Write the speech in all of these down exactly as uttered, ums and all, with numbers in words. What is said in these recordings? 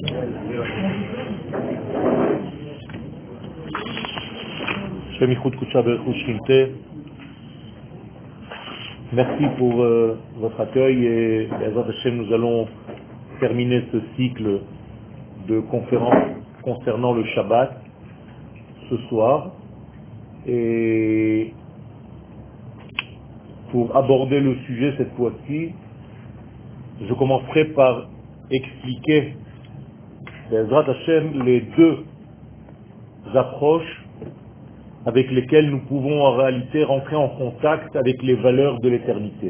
Merci pour euh, votre accueil et Bezrat Hashem, nous allons terminer ce cycle de conférences concernant le Shabbat ce soir. Et pour aborder le sujet cette fois-ci, je commencerai par expliquer Bezrat Hashem les deux approches avec lesquelles nous pouvons en réalité rentrer en contact avec les valeurs de l'éternité.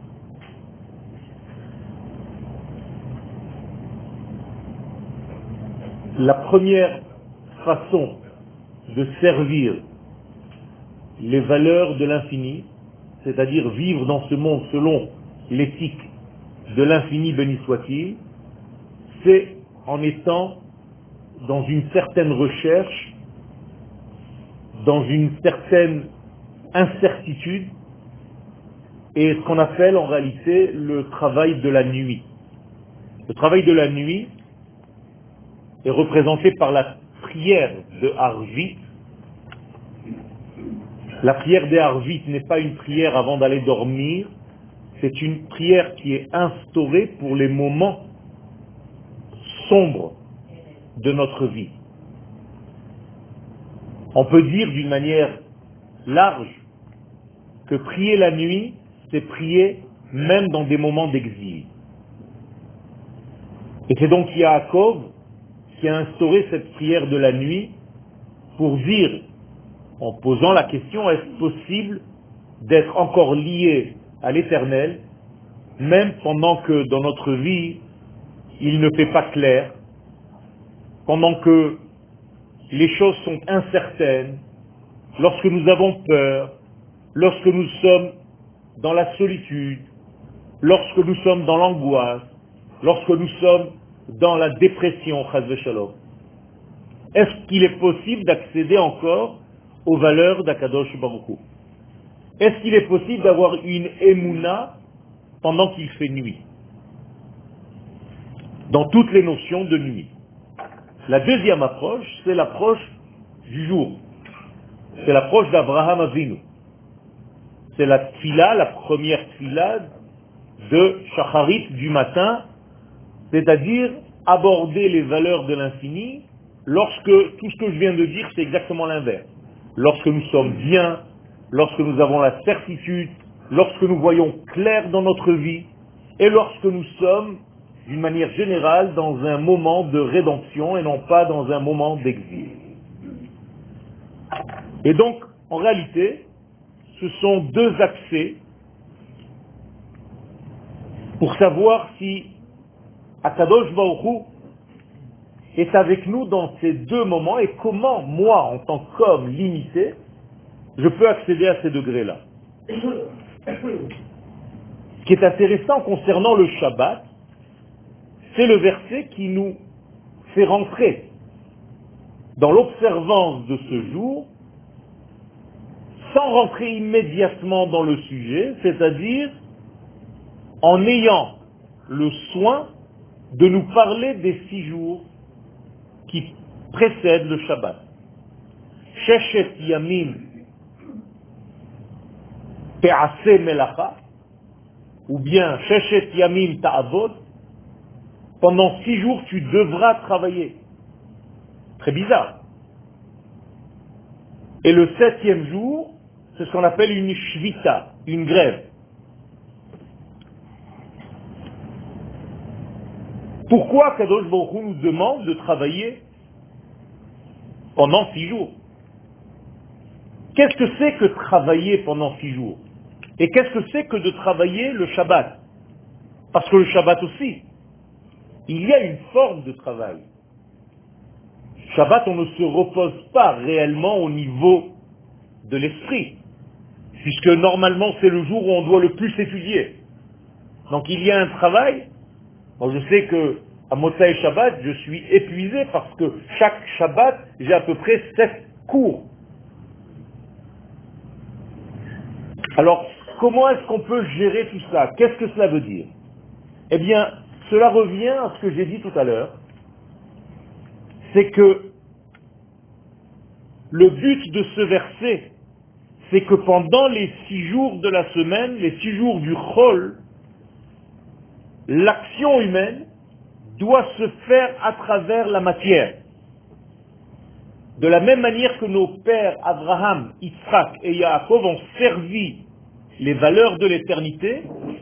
La première façon de servir les valeurs de l'infini, c'est-à-dire vivre dans ce monde selon l'éthique de l'infini béni soit-il, c'est en étant dans une certaine recherche, dans une certaine incertitude, et ce qu'on appelle en réalité le travail de la nuit. Le travail de la nuit est représenté par la prière de Arvit. La prière des Arvit n'est pas une prière avant d'aller dormir, c'est une prière qui est instaurée pour les moments sombres de notre vie. On peut dire d'une manière large que prier la nuit, c'est prier même dans des moments d'exil. Et c'est donc Yaakov qui a instauré cette prière de la nuit pour dire, en posant la question, est-ce possible d'être encore lié à l'Éternel, même pendant que dans notre vie, il ne fait pas clair, pendant que les choses sont incertaines, lorsque nous avons peur, lorsque nous sommes dans la solitude, lorsque nous sommes dans l'angoisse, lorsque nous sommes dans la dépression, chas v'shalom. Est-ce qu'il est possible d'accéder encore aux valeurs d'Akadosh Baruch Hu? Est-ce qu'il est possible d'avoir une émouna pendant qu'il fait nuit? Dans toutes les notions de nuit. La deuxième approche, c'est l'approche du jour. C'est l'approche d'Abraham Avinu. C'est la tfila, la première tfila de Shacharit du matin, c'est-à-dire aborder les valeurs de l'infini lorsque tout ce que je viens de dire, c'est exactement l'inverse. Lorsque nous sommes bien, lorsque nous avons la certitude, lorsque nous voyons clair dans notre vie, et lorsque nous sommes d'une manière générale dans un moment de rédemption et non pas dans un moment d'exil. Et donc, en réalité, ce sont deux accès pour savoir si Akadosh Baruch Hu est avec nous dans ces deux moments et comment, moi, en tant qu'homme limité, je peux accéder à ces degrés-là. Ce qui est intéressant concernant le Shabbat, c'est le verset qui nous fait rentrer dans l'observance de ce jour sans rentrer immédiatement dans le sujet, c'est-à-dire en ayant le soin de nous parler des six jours qui précèdent le Shabbat. Sheshet Yamim Te'aseh Melacha, ou bien Sheshet Yamim Ta'avod, pendant six jours, tu devras travailler. Très bizarre. Et le septième jour, c'est ce qu'on appelle une shvita, une grève. Pourquoi Kadosh Baruch Hu nous demande de travailler pendant six jours? Qu'est-ce que c'est que travailler pendant six jours? Et qu'est-ce que c'est que de travailler le Shabbat? Parce que le Shabbat aussi, il y a une forme de travail. Shabbat, on ne se repose pas réellement au niveau de l'esprit, puisque normalement c'est le jour où on doit le plus étudier. Donc il y a un travail. Bon, je sais que à Motsai Shabbat, je suis épuisé parce que chaque Shabbat, j'ai à peu près sept cours. Alors, comment est-ce qu'on peut gérer tout ça? Qu'est-ce que cela veut dire? Eh bien, cela revient à ce que j'ai dit tout à l'heure, c'est que le but de ce verset, c'est que pendant les six jours de la semaine, les six jours du Chol, l'action humaine doit se faire à travers la matière. De la même manière que nos pères Abraham, Yitzhak et Yaakov ont servi les valeurs de l'éternité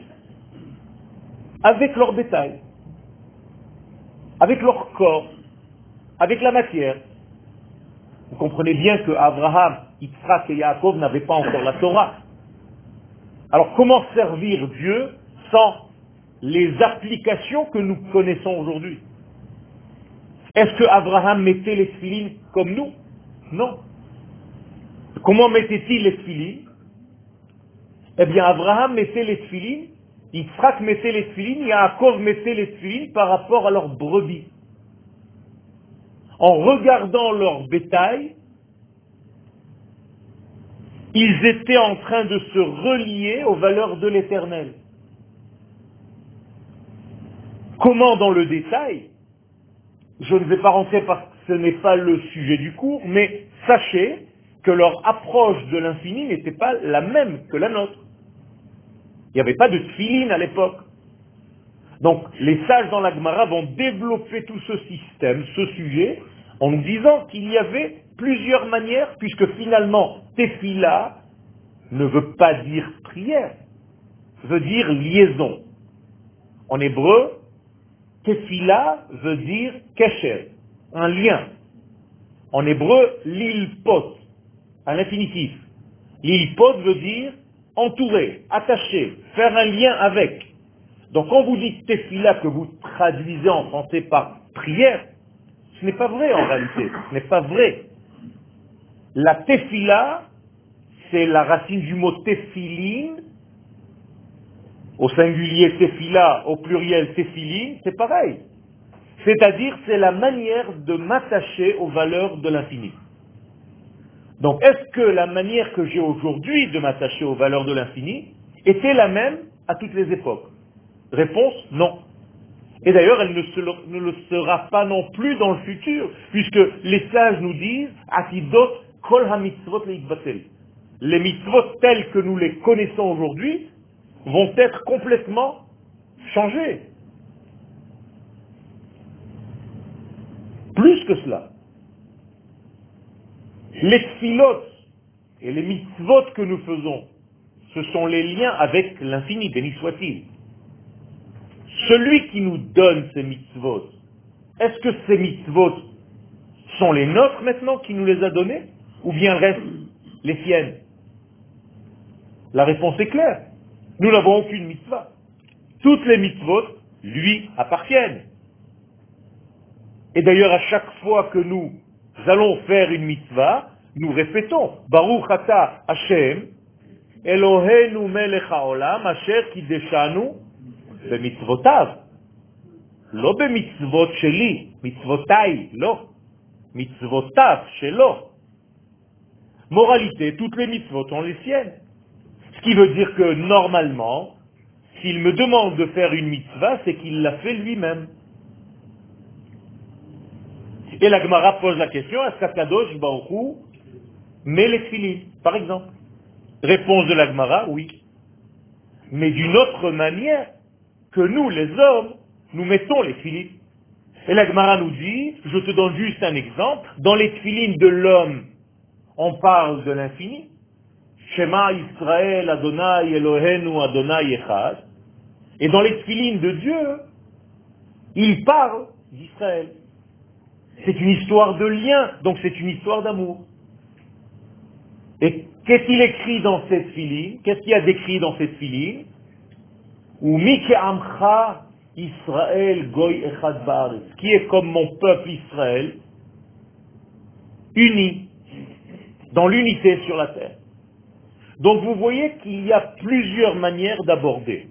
avec leur bétail, avec leur corps, avec la matière. Vous comprenez bien que Abraham, Yitzhak et Yaakov n'avaient pas encore la Torah. Alors comment servir Dieu sans les applications que nous connaissons aujourd'hui? Est-ce que Abraham mettait les tefilines comme nous? Non. Comment mettait-il les tefilines? Eh bien, Abraham mettait les tefilines, Yitzhak mettait les tefilines, Yaakov mettait les tefilines par rapport à leurs brebis. En regardant leur bétail, ils étaient en train de se relier aux valeurs de l'Éternel. Comment dans le détail? Je ne vais pas rentrer parce que ce n'est pas le sujet du cours, mais sachez que leur approche de l'infini n'était pas la même que la nôtre. Il n'y avait pas de tefilin à l'époque. Donc les sages dans la Gemara vont développer tout ce système, ce sujet, en nous disant qu'il y avait plusieurs manières, puisque finalement, tefila ne veut pas dire prière, veut dire liaison. En hébreu, tefila veut dire kesher, un lien. En hébreu, lilpot, un infinitif. Lilpot veut dire entourer, attacher, faire un lien avec. Donc quand vous dites tefila, que vous traduisez en français par prière, ce n'est pas vrai en réalité, ce n'est pas vrai. La tefila, c'est la racine du mot tefilin, au singulier tefila, au pluriel tefilin, c'est pareil. C'est-à-dire, c'est la manière de m'attacher aux valeurs de l'infini. Donc, est-ce que la manière que j'ai aujourd'hui de m'attacher aux valeurs de l'infini était la même à toutes les époques? Réponse, non. Et d'ailleurs, elle ne, se le, ne le sera pas non plus dans le futur, puisque les sages nous disent Atidot kol ha-mitzvot leitbatel. Les mitzvot tels que nous les connaissons aujourd'hui vont être complètement changés. Plus que cela, les tfilot et les mitzvot que nous faisons, ce sont les liens avec l'infini, béni soit-il. Celui qui nous donne ces mitzvot, est-ce que ces mitzvot sont les nôtres maintenant, qui nous les a donnés, ou bien restent les siennes? La réponse est claire. Nous n'avons aucune mitzvah. Toutes les mitzvot lui appartiennent. Et d'ailleurs, à chaque fois que nous allons faire une mitzvah, nous répétons Baruch ata Hashem, Eloheinu melech haolam, asher kideshanu bemitzvotav. Lo bemitzvot sheli, mitzvotai, lo. Mitzvotav shelo. Moralité, toutes les mitzvot sont les siennes. Ce qui veut dire que normalement, s'il me demande de faire une mitzvah, c'est qu'il l'a fait lui-même. Et la Gemara pose la question, est-ce qu'Akadosh Baruch Hu met les tefilin, par exemple? Réponse de la Gemara, oui. Mais d'une autre manière que nous, les hommes, nous mettons les tefilin. Et la Gemara nous dit, je te donne juste un exemple, dans les tefilin de l'homme, on parle de l'infini. Shema Israël Adonai Elohenu Adonai Echad. Et dans les tefilin de Dieu, il parle d'Israël. C'est une histoire de lien, donc c'est une histoire d'amour. Et qu'est-ce qu'il écrit dans cette tefilin? Qu'est-ce qu'il y a décrit dans cette tefilin? Ou Mike Amcha Israël Goy Echad Baaretz, qui est comme mon peuple Israël, uni, dans l'unité sur la terre. Donc vous voyez qu'il y a plusieurs manières d'aborder.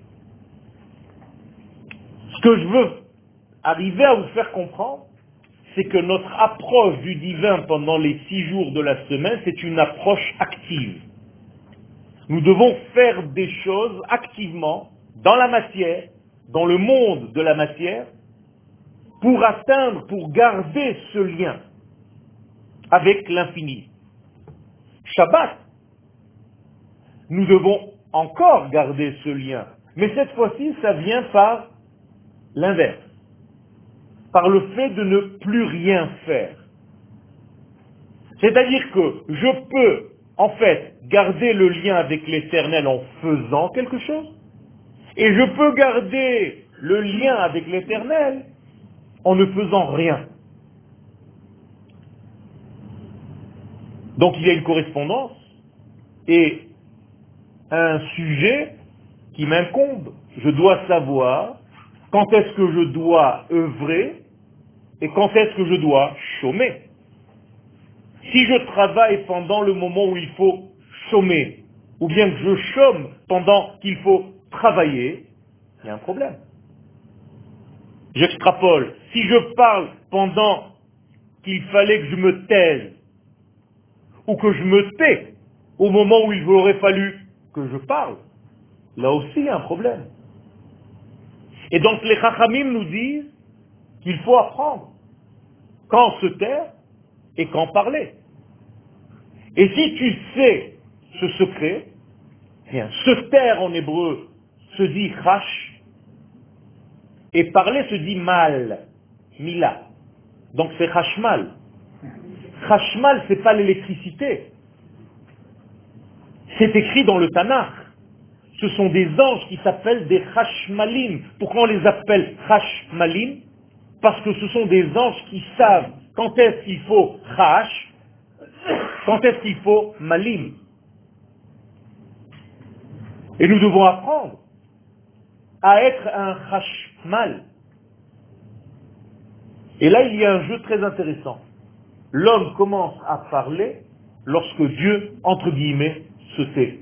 Ce que je veux arriver à vous faire comprendre, c'est que notre approche du divin pendant les six jours de la semaine, c'est une approche active. Nous devons faire des choses activement, dans la matière, dans le monde de la matière, pour atteindre, pour garder ce lien avec l'infini. Shabbat, nous devons encore garder ce lien. Mais cette fois-ci, ça vient par l'inverse. Par le fait de ne plus rien faire. C'est-à-dire que je peux, en fait, garder le lien avec l'Éternel en faisant quelque chose, et je peux garder le lien avec l'Éternel en ne faisant rien. Donc il y a une correspondance et un sujet qui m'incombe. Je dois savoir quand est-ce que je dois œuvrer et quand est-ce que je dois chômer. Si je travaille pendant le moment où il faut chômer, ou bien que je chôme pendant qu'il faut travailler, il y a un problème. J'extrapole. Si je parle pendant qu'il fallait que je me taise, ou que je me tais au moment où il aurait fallu que je parle, là aussi il y a un problème. Et donc les Chachamim nous disent qu'il faut apprendre quand se taire et quand parler. Et si tu sais ce secret, bien, se taire en hébreu se dit chash, et parler se dit mal, mila. Donc c'est chashmal. Chashmal, c'est pas l'électricité. C'est écrit dans le Tanakh. Ce sont des anges qui s'appellent des chashmalim. Pourquoi on les appelle chashmalim? Parce que ce sont des anges qui savent quand est-ce qu'il faut chash, quand est-ce qu'il faut malim. Et nous devons apprendre à être un chashmal. Et là, il y a un jeu très intéressant. L'homme commence à parler lorsque Dieu, entre guillemets, se tait.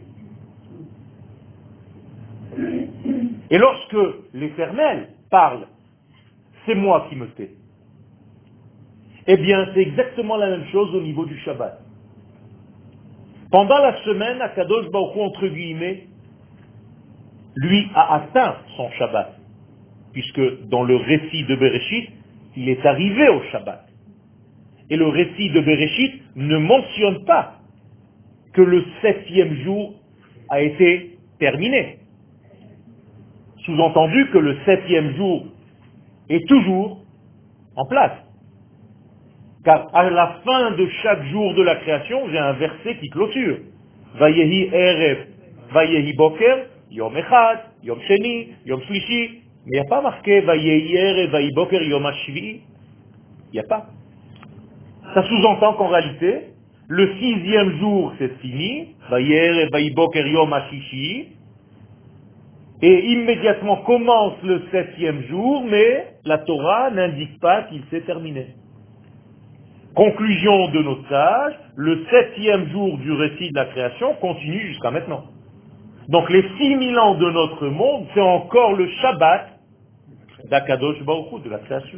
Et lorsque l'Éternel parle, c'est moi qui me tais. Eh bien, c'est exactement la même chose au niveau du Shabbat. Pendant la semaine, Akadosh Baruch Hu, entre guillemets, lui a atteint son Shabbat. Puisque dans le récit de Bereshit, il est arrivé au Shabbat. Et le récit de Bereshit ne mentionne pas que le septième jour a été terminé. Sous-entendu que le septième jour est toujours en place. Car à la fin de chaque jour de la création, j'ai un verset qui clôture. Vayehi Erev, Vayehi Boker, Yom Echad, Yom Sheni, Yom Shlishi. Mais il n'y a pas marqué Vayehi Erev, Vayehi Boker, Yom Hashvi. Il n'y a pas. Ça sous-entend qu'en réalité, le sixième jour, c'est fini. Vayehi Erev, Vayehi Boker, Yom Hashishi. Et immédiatement commence le septième jour, mais la Torah n'indique pas qu'il s'est terminé. Conclusion de nos sages, le septième jour du récit de la création continue jusqu'à maintenant. Donc les six mille ans de notre monde, c'est encore le Shabbat d'Akadosh Baruch Hu, de la création.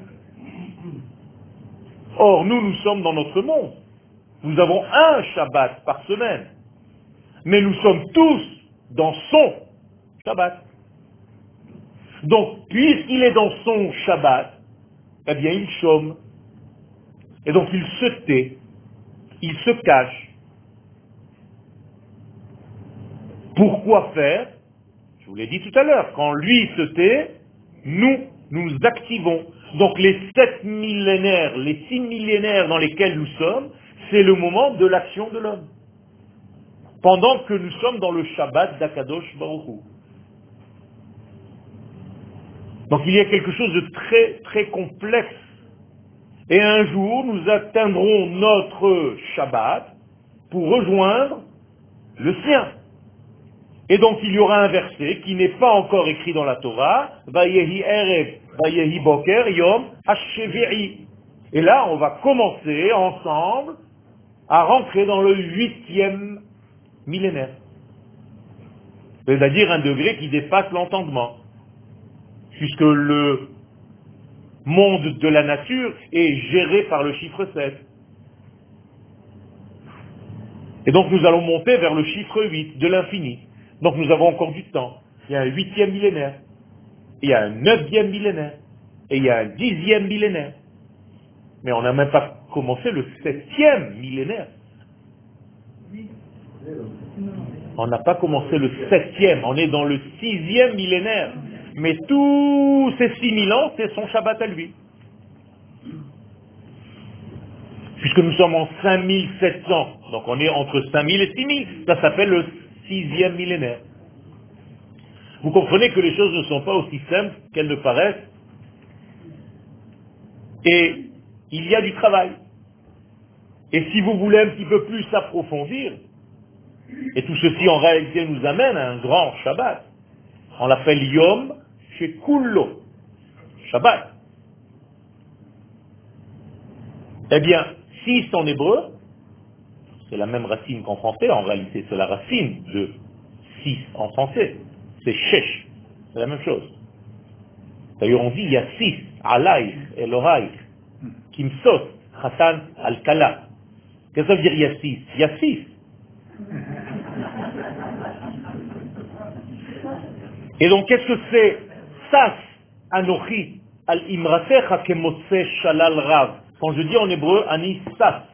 Or, nous, nous sommes dans notre monde. Nous avons un Shabbat par semaine. Mais nous sommes tous dans son Shabbat. Donc, puisqu'il est dans son Shabbat, eh bien, il chôme. Et donc, il se tait, il se cache. Pourquoi faire? Je vous l'ai dit tout à l'heure, quand lui se tait, nous, nous activons. Donc, les sept millénaires, les six millénaires dans lesquels nous sommes, c'est le moment de l'action de l'homme. Pendant que nous sommes dans le Shabbat d'Akadosh Baruch Hu. Donc il y a quelque chose de très très complexe. Et un jour, nous atteindrons notre Shabbat pour rejoindre le sien. Et donc il y aura un verset qui n'est pas encore écrit dans la Torah, Vayehi Erev, Vayehi Boker, Yom Hashevi'i. Et là, on va commencer ensemble à rentrer dans le huitième millénaire. C'est-à-dire un degré qui dépasse l'entendement. Puisque le monde de la nature est géré par le chiffre sept. Et donc nous allons monter vers le chiffre huit de l'infini. Donc nous avons encore du temps. Il y a un huitième millénaire. Il y a un neuvième millénaire. et il y a un dixième millénaire. Mais on n'a même pas commencé le septième millénaire. On n'a pas commencé le septième, on est dans le sixième millénaire. Mais tous ces six mille ans, c'est son Shabbat à lui. Puisque nous sommes en cinq mille sept cents, donc on est entre cinq mille et six mille, ça s'appelle le sixième millénaire. Vous comprenez que les choses ne sont pas aussi simples qu'elles ne paraissent, et il y a du travail. Et si vous voulez un petit peu plus approfondir, et tout ceci en réalité nous amène à un grand Shabbat, on l'appelle Yom Shekullo, Shabbat. Eh bien, six en hébreu, c'est la même racine qu'en français, en réalité c'est la racine de six en français, c'est shesh, c'est la même chose. D'ailleurs on dit il y a six, alaïch, eloraïch, kimsos, chatan, al-kala. Qu'est-ce que ça veut dire il y a six? Il y a six. Et donc qu'est-ce que c'est sas, anochi, al-imratecha kemotse shalal rav? Quand je dis en hébreu, ani sas.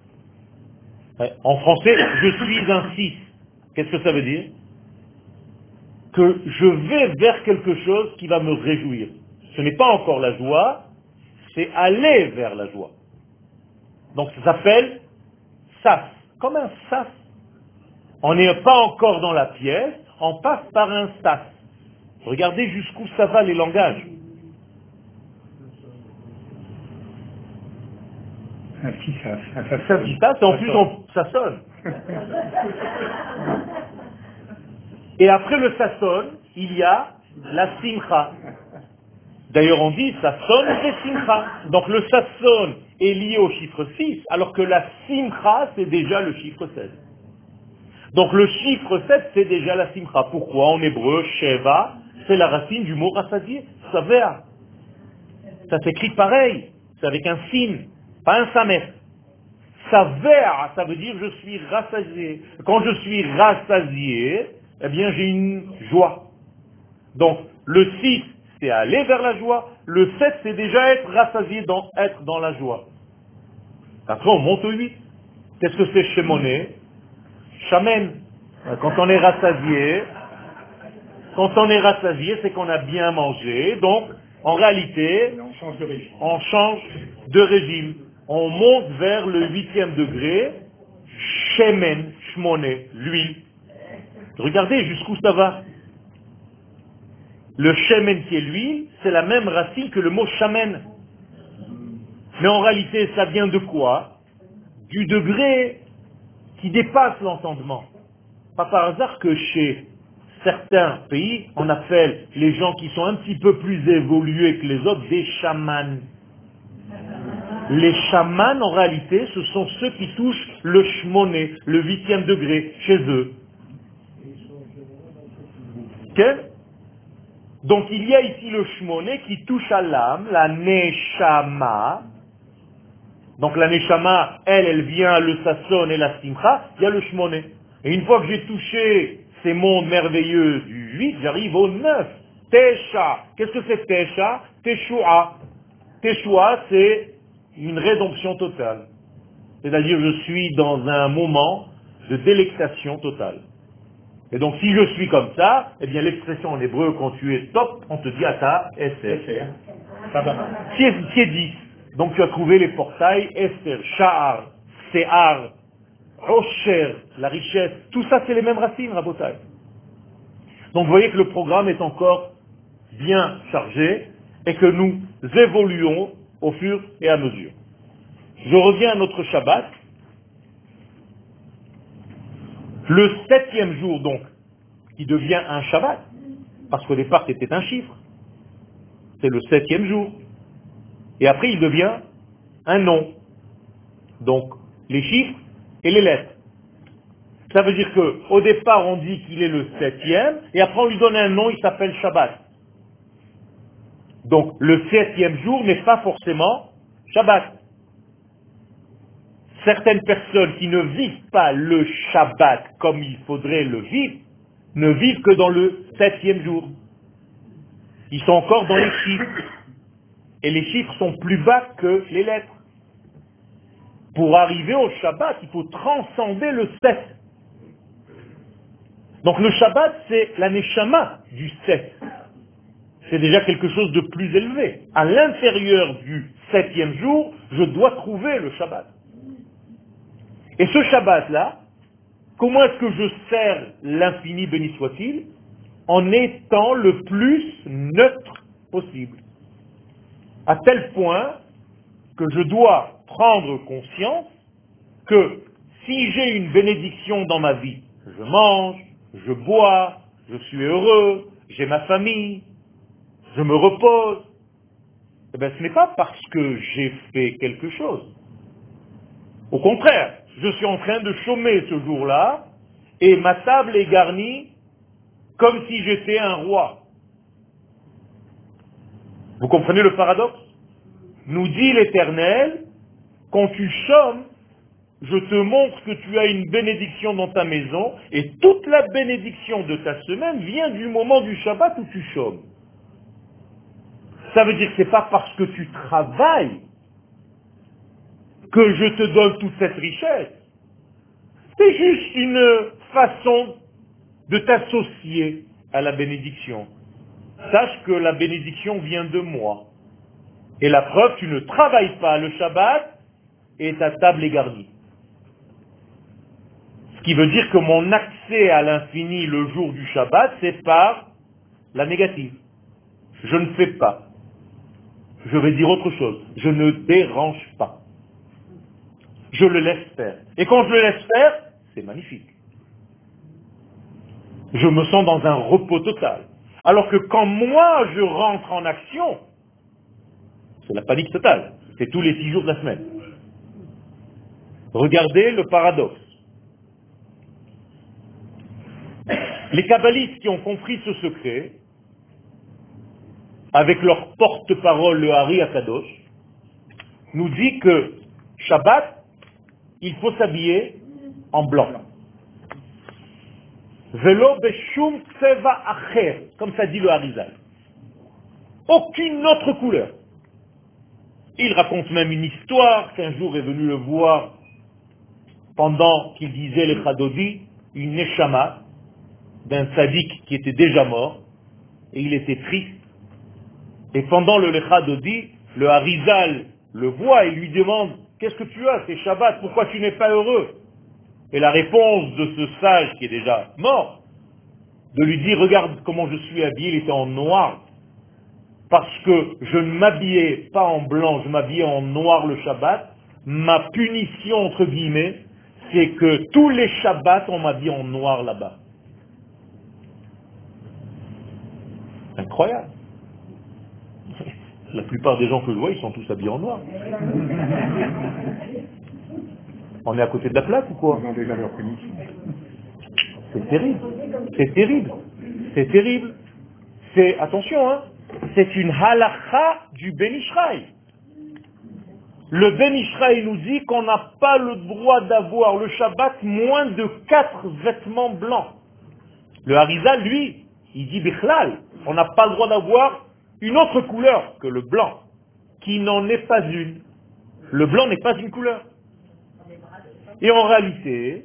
En français, je suis un six. Qu'est-ce que ça veut dire? Que je vais vers quelque chose qui va me réjouir. Ce n'est pas encore la joie, c'est aller vers la joie. Donc ça s'appelle sas. Comme un sas. On n'est pas encore dans la pièce, on passe par un sas. Regardez jusqu'où ça va les langages. Un petit sas. Un sas. Ça dit ça, en plus on, ça sonne. Et après le ça sonne, il y a la simcha. D'ailleurs on dit ça sonne et simcha. Donc le ça sonne est lié au chiffre six, alors que la simcha c'est déjà le chiffre sept. Donc le chiffre sept c'est déjà la simcha. Pourquoi? En hébreu, sheva, c'est la racine du mot rassasié, savea. Ça s'écrit pareil, c'est avec un sin, pas un samer. Savea, ça veut dire je suis rassasié. Quand je suis rassasié, eh bien j'ai une joie. Donc le six c'est aller vers la joie, le sept c'est déjà être rassasié, dans, être dans la joie. Après on monte au huit. Qu'est-ce que c'est shemoné? Shamen. Quand on est rassasié, quand on est rassasié, c'est qu'on a bien mangé, donc en réalité, on change de régime. On change de régime. On monte vers le huitième degré, shemen, shmoné, l'huile. Regardez jusqu'où ça va. Le shemen qui est l'huile, c'est la même racine que le mot shamen. Mais en réalité, ça vient de quoi? Du degré qui dépasse l'entendement. Pas par hasard que chez certains pays, on appelle les gens qui sont un petit peu plus évolués que les autres des chamans. Les chamans, en réalité, ce sont ceux qui touchent le shmoné, le huitième degré, chez eux. Okay? Donc il y a ici le shmoné qui touche à l'âme, la neshama. Donc la neshama, elle, elle vient le sasson et la simcha, il y a le shmoné. Et une fois que j'ai touché ces mondes merveilleux du huit, j'arrive au neuf. Tesha. Qu'est-ce que c'est Tesha? Teshua. Teshua, c'est une rédemption totale. C'est-à-dire je suis dans un moment de délectation totale. Et donc si je suis comme ça, eh bien l'expression en hébreu, quand tu es top, on te dit Ata Esther. Qui est, qui est dix. Donc tu as trouvé les portails Esther, Sha'ar, Se'ar, Osher, la richesse, tout ça c'est les mêmes racines, Rabotai. Donc vous voyez que le programme est encore bien chargé et que nous évoluons au fur et à mesure. Je reviens à notre Shabbat. Le septième jour donc, qui devient un Shabbat, parce qu'au départ c'était un chiffre, c'est le septième jour. Et après il devient un nom. Donc les chiffres et les lettres. Ça veut dire que au départ on dit qu'il est le septième, et après on lui donne un nom, il s'appelle Shabbat. Donc le septième jour n'est pas forcément Shabbat. Certaines personnes qui ne vivent pas le Shabbat comme il faudrait le vivre, ne vivent que dans le septième jour. Ils sont encore dans les chiffres. Et les chiffres sont plus bas que les lettres. Pour arriver au Shabbat, il faut transcender le sept. Donc le Shabbat, c'est la neshama du sept. C'est déjà quelque chose de plus élevé. À l'intérieur du septième jour, je dois trouver le Shabbat. Et ce Shabbat-là, comment est-ce que je sers l'infini, béni soit-il, en étant le plus neutre possible. À tel point que je dois prendre conscience que si j'ai une bénédiction dans ma vie, je mange, je bois, je suis heureux, j'ai ma famille, je me repose, eh bien, ce n'est pas parce que j'ai fait quelque chose. Au contraire, je suis en train de chômer ce jour-là et ma table est garnie comme si j'étais un roi. Vous comprenez le paradoxe? Nous dit l'Éternel, quand tu chômes, je te montre que tu as une bénédiction dans ta maison et toute la bénédiction de ta semaine vient du moment du Shabbat où tu chômes. Ça veut dire que ce n'est pas parce que tu travailles que je te donne toute cette richesse. C'est juste une façon de t'associer à la bénédiction. Sache que la bénédiction vient de moi. Et la preuve, tu ne travailles pas le Shabbat et ta table est garnie. Ce qui veut dire que mon accès à l'infini le jour du Shabbat, c'est par la négative. Je ne fais pas. Je vais dire autre chose. Je ne dérange pas. Je le laisse faire. Et quand je le laisse faire, c'est magnifique. Je me sens dans un repos total. Alors que quand moi je rentre en action, c'est la panique totale. C'est tous les six jours de la semaine. Regardez le paradoxe. Les kabbalistes qui ont compris ce secret, avec leur porte-parole, le Hari Akadosh, nous dit que Shabbat, il faut s'habiller en blanc. Velo beshum tseva acher, comme ça dit le Harizal. Aucune autre couleur. Il raconte même une histoire qu'un jour est venu le voir pendant qu'il disait les Chadodi, une neshama d'un tzaddik qui était déjà mort, et il était triste. Et pendant le Lechadodi, le Harizal le voit et lui demande « Qu'est-ce que tu as, c'est Shabbat, pourquoi tu n'es pas heureux ?» Et la réponse de ce sage qui est déjà mort, de lui dire « Regarde comment je suis habillé, il était en noir, parce que je ne m'habillais pas en blanc, je m'habillais en noir le Shabbat. Ma punition, entre guillemets, c'est que tous les Shabbats, on m'habille en noir là-bas. » Incroyable. La plupart des gens que je vois, ils sont tous habillés en noir. On est à côté de la plaque ou quoi? C'est terrible. C'est terrible. C'est terrible. C'est, attention, hein, c'est une halakha du Ben Ishraï. Le Ben Ishraï nous dit qu'on n'a pas le droit d'avoir le Shabbat moins de quatre vêtements blancs. Le Harizal, lui, il dit Bichlal, on n'a pas le droit d'avoir une autre couleur que le blanc, qui n'en est pas une. Le blanc n'est pas une couleur. Et en réalité,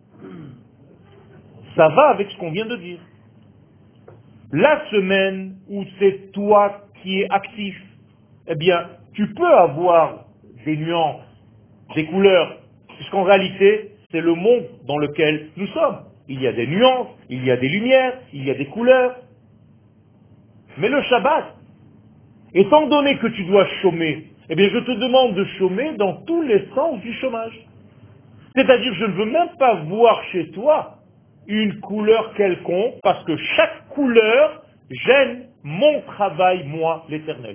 ça va avec ce qu'on vient de dire. La semaine où c'est toi qui es actif, eh bien, tu peux avoir des nuances, des couleurs, puisqu'en réalité, c'est le monde dans lequel nous sommes. Il y a des nuances, il y a des lumières, il y a des couleurs. Mais le Shabbat, étant donné que tu dois chômer, eh bien, je te demande de chômer dans tous les sens du chômage. C'est-à-dire, je ne veux même pas voir chez toi une couleur quelconque, parce que chaque couleur gêne mon travail, moi, l'Éternel.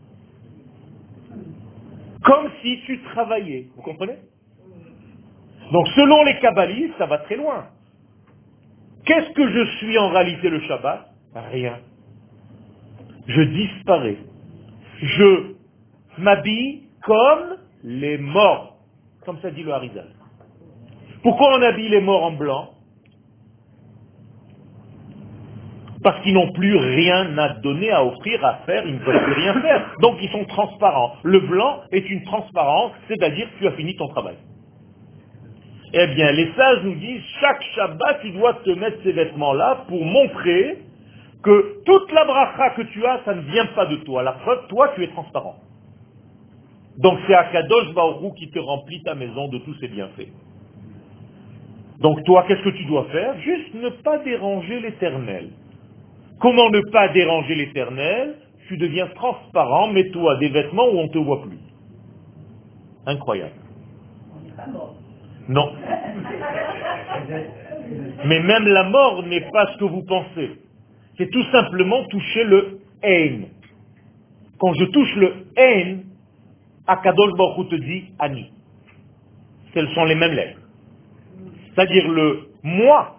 Comme si tu travaillais. Vous comprenez? Donc, selon les kabbalistes, ça va très loin. Qu'est-ce que je suis en réalité le Shabbat? Rien. Je disparais. Je m'habille comme les morts. Comme ça dit le Harizal. Pourquoi on habille les morts en blanc? Parce qu'ils n'ont plus rien à donner, à offrir, à faire, ils ne peuvent plus rien faire. Donc ils sont transparents. Le blanc est une transparence, c'est-à-dire que tu as fini ton travail. Eh bien, les sages nous disent, chaque Shabbat, tu dois te mettre ces vêtements-là pour montrer que toute la bracha que tu as, ça ne vient pas de toi. La preuve, toi, tu es transparent. Donc c'est Akadosh Baruch Hu qui te remplit ta maison de tous ses bienfaits. Donc toi, qu'est-ce que tu dois faire? Juste ne pas déranger l'Éternel. Comment ne pas déranger l'Éternel? Tu deviens transparent, mets-toi des vêtements où on ne te voit plus. Incroyable. Non. Mais même la mort n'est pas ce que vous pensez. C'est tout simplement toucher le haine. Quand je touche le haine, Akadosh Baruch Hu te dit Ani. Quelles sont les mêmes lettres. C'est-à-dire le moi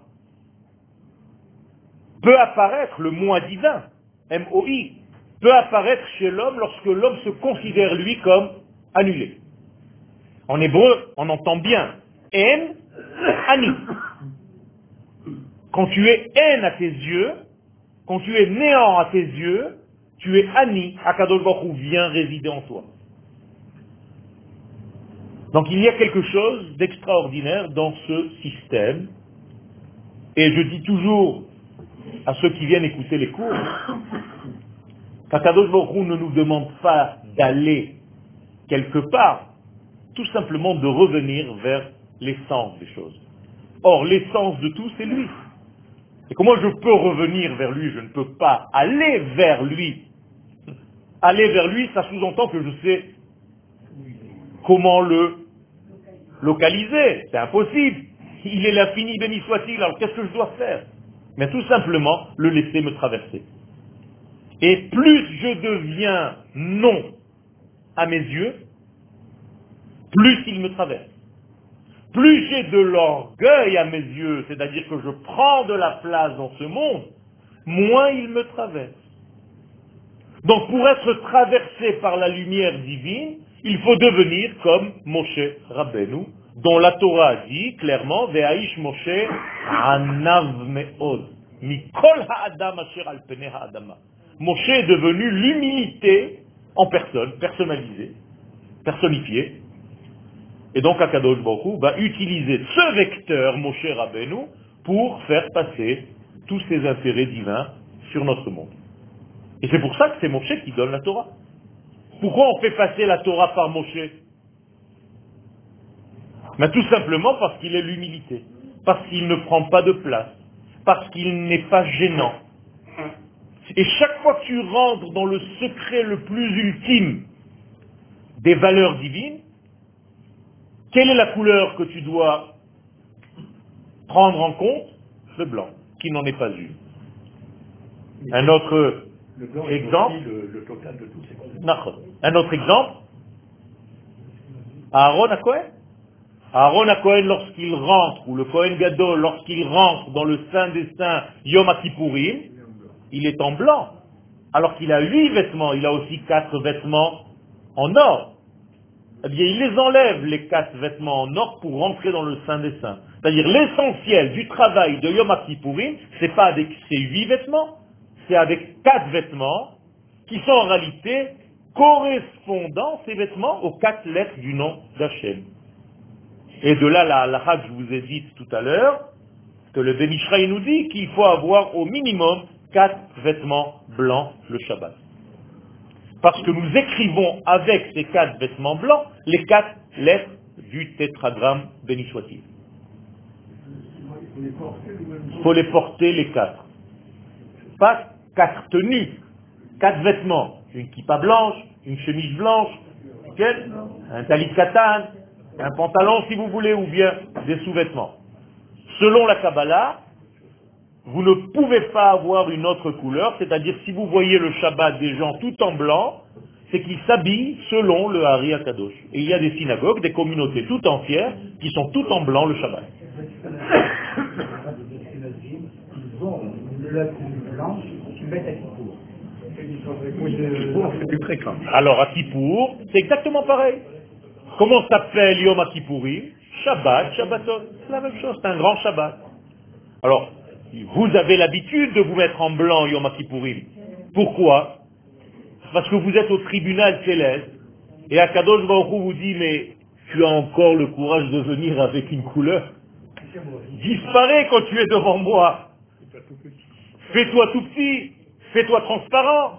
peut apparaître, le moi divin, M O I, peut apparaître chez l'homme lorsque l'homme se considère lui comme annulé. En hébreu, on entend bien En, Ani. Quand tu es haine à tes yeux, quand tu es néant à tes yeux, tu es Ani, Akadosh Baruch Hu vient résider en toi. Donc il y a quelque chose d'extraordinaire dans ce système, et je dis toujours à ceux qui viennent écouter les cours, qu'Akadosh Baruch Hu ne nous demande pas d'aller quelque part, tout simplement de revenir vers l'essence des choses. Or, l'essence de tout, c'est lui. Et comment je peux revenir vers lui? Je ne peux pas aller vers lui. Aller vers lui, ça sous-entend que je sais comment le localiser. C'est impossible. Il est l'infini, béni soit-il. Alors qu'est-ce que je dois faire? Mais tout simplement, le laisser me traverser. Et plus je deviens non à mes yeux, plus il me traverse. Plus j'ai de l'orgueil à mes yeux, c'est-à-dire que je prends de la place dans ce monde, moins il me traverse. Donc pour être traversé par la lumière divine, il faut devenir comme Moshe Rabbeinu, dont la Torah dit clairement Ve'aish Moshe anav me'od mikol ha'adam asher al penei ha'adama. Moshe est devenu l'humilité en personne, personnalisée, personnifiée. Et donc Akadosh Baruch Hu va utiliser ce vecteur, Moshe Rabbeinu, pour faire passer tous ses intérêts divins sur notre monde. Et c'est pour ça que c'est Moshe qui donne la Torah. Pourquoi on fait passer la Torah par Moshe? Mais tout simplement parce qu'il est l'humilité, parce qu'il ne prend pas de place, parce qu'il n'est pas gênant. Et chaque fois que tu rentres dans le secret le plus ultime des valeurs divines, quelle est la couleur que tu dois prendre en compte? Le blanc, qui n'en est pas une. Un autre Le blanc exemple, est le, le total de tous ces couleurs. un autre exemple, Aaron à Cohen. Aaron à Cohen, lorsqu'il rentre, ou le Cohen Gadol, lorsqu'il rentre dans le Saint des Saints, Yom Kippourim, il est en blanc. Alors qu'il a huit vêtements, il a aussi quatre vêtements en or. Eh bien, il les enlève, les quatre vêtements en or, pour rentrer dans le Saint des Saints. C'est-à-dire, l'essentiel du travail de Yom Kippourim, c'est pas avec ces huit vêtements, c'est avec quatre vêtements, qui sont en réalité correspondants, ces vêtements, aux quatre lettres du nom d'Hachem. Et de là, la halakha que je vous ai dit tout à l'heure, que le Ben Ishraï nous dit qu'il faut avoir au minimum quatre vêtements blancs le Shabbat. Parce que nous écrivons avec ces quatre vêtements blancs les quatre lettres du tétragramme béni soit-il. Il faut les porter les quatre. Pas quatre tenues, quatre vêtements. Une kippa blanche, une chemise blanche, un talit katan, un pantalon si vous voulez, ou bien des sous-vêtements. Selon la Kabbalah, vous ne pouvez pas avoir une autre couleur, c'est-à-dire si vous voyez le Shabbat des gens tout en blanc, c'est qu'ils s'habillent selon le Hari Akadosh. Et il y a des synagogues, des communautés tout entières qui sont toutes en blanc le Shabbat. Ils ont la tenue blanche qu'ils mettent à Kippour. C'est plus fréquent. Alors à Kippour, c'est exactement pareil. Comment s'appelle Yom Kippourim? Shabbat, Shabbaton. C'est la même chose, c'est un grand Shabbat. Alors, Vous avez l'habitude de vous mettre en blanc, Yom Kippourim. Pourquoi? Parce que vous êtes au tribunal céleste, et Akadosh Baruch Hu vous dit, mais tu as encore le courage de venir avec une couleur. Disparais quand tu es devant moi. Fais-toi tout petit, fais-toi transparent.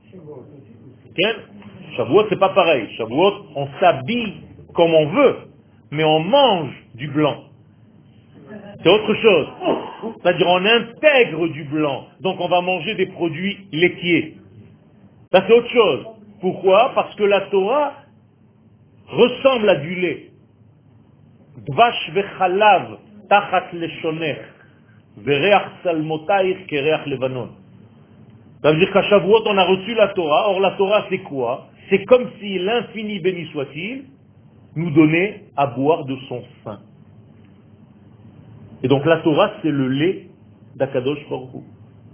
Shavuot, c'est pas pareil. Shavuot, on s'habille comme on veut, mais on mange du blanc. C'est autre chose. C'est-à-dire on intègre du blanc. Donc on va manger des produits laitiers. Ça c'est autre chose. Pourquoi? Parce que la Torah ressemble à du lait. Dvash vechalav tachat leshonech vereach salmotaich kereach levanon. Ça veut dire qu'à Shavuot on a reçu la Torah. Or la Torah c'est quoi? C'est comme si l'infini béni soit-il nous donnait à boire de son sein. Et donc la Torah, c'est le lait d'Akadosh Baruch Hu.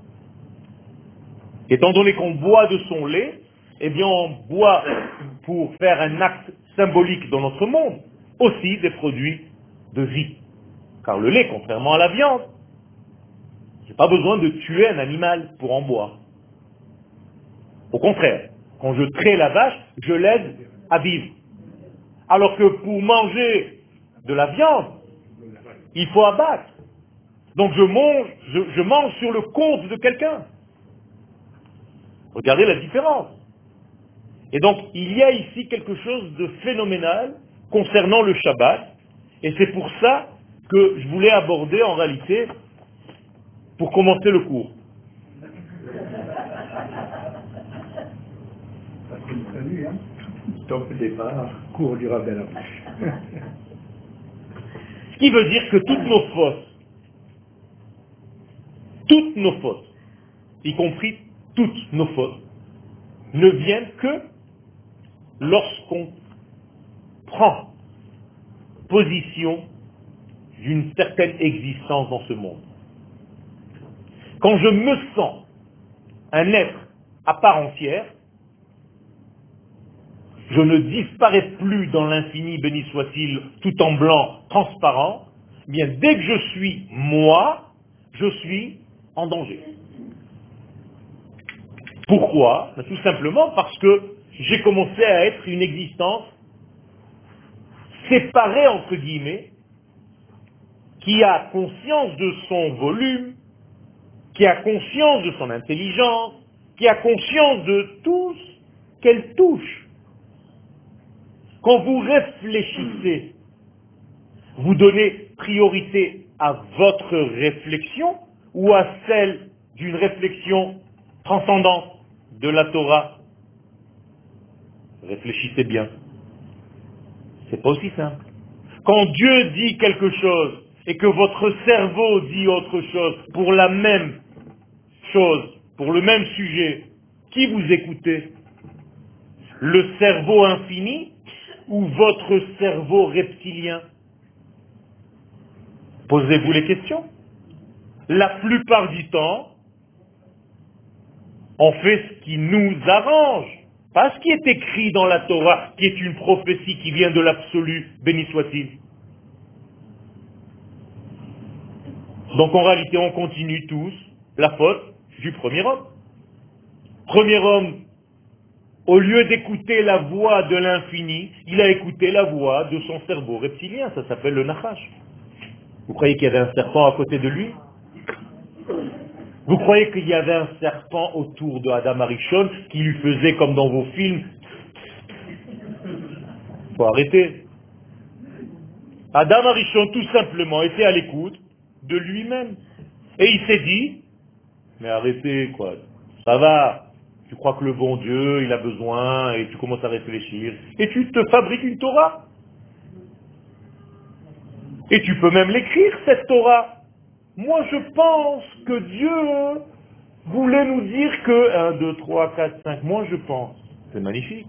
Étant donné qu'on boit de son lait, eh bien on boit pour faire un acte symbolique dans notre monde, aussi des produits de vie. Car le lait, contrairement à la viande, je n'ai pas besoin de tuer un animal pour en boire. Au contraire, quand je trais la vache, je l'aide à vivre. Alors que pour manger de la viande, il faut abattre. Donc je mange, je, je mange sur le compte de quelqu'un. Regardez la différence. Et donc il y a ici quelque chose de phénoménal concernant le Shabbat. Et c'est pour ça que je voulais aborder en réalité, pour commencer le cours. Parce que vous savez, hein, top départ, cours du Rav Delabouche. Ce qui veut dire que toutes nos fautes, toutes nos fautes, y compris toutes nos fautes, ne viennent que lorsqu'on prend position d'une certaine existence dans ce monde. Quand je me sens un être à part entière, je ne disparais plus dans l'infini, béni soit-il, tout en blanc, transparent. Bien, dès que je suis moi, je suis en danger. Pourquoi? Ben, tout simplement parce que j'ai commencé à être une existence séparée, entre guillemets, qui a conscience de son volume, qui a conscience de son intelligence, qui a conscience de tout ce qu'elle touche. Quand vous réfléchissez, vous donnez priorité à votre réflexion ou à celle d'une réflexion transcendante de la Torah? Réfléchissez bien. C'est pas aussi simple. Quand Dieu dit quelque chose et que votre cerveau dit autre chose pour la même chose, pour le même sujet, qui vous écoutez? Le cerveau infini ou votre cerveau reptilien? Posez-vous les questions. La plupart du temps, on fait ce qui nous arrange, pas ce qui est écrit dans la Torah, qui est une prophétie qui vient de l'absolu, béni soit-il. Donc en réalité, on continue tous la faute du premier homme. Premier homme, au lieu d'écouter la voix de l'infini, il a écouté la voix de son cerveau reptilien, ça s'appelle le Nachash. Vous croyez qu'il y avait un serpent à côté de lui? Vous croyez qu'il y avait un serpent autour de Adam Arishon qui lui faisait comme dans vos films? Faut arrêter. Adam Arishon tout simplement était à l'écoute de lui-même. Et il s'est dit, mais arrêtez quoi, ça va. Tu crois que le bon Dieu, il a besoin, et tu commences à réfléchir, et tu te fabriques une Torah. Et tu peux même l'écrire, cette Torah. Moi, je pense que Dieu voulait nous dire que un, deux, trois, quatre, cinq, moi je pense. C'est magnifique.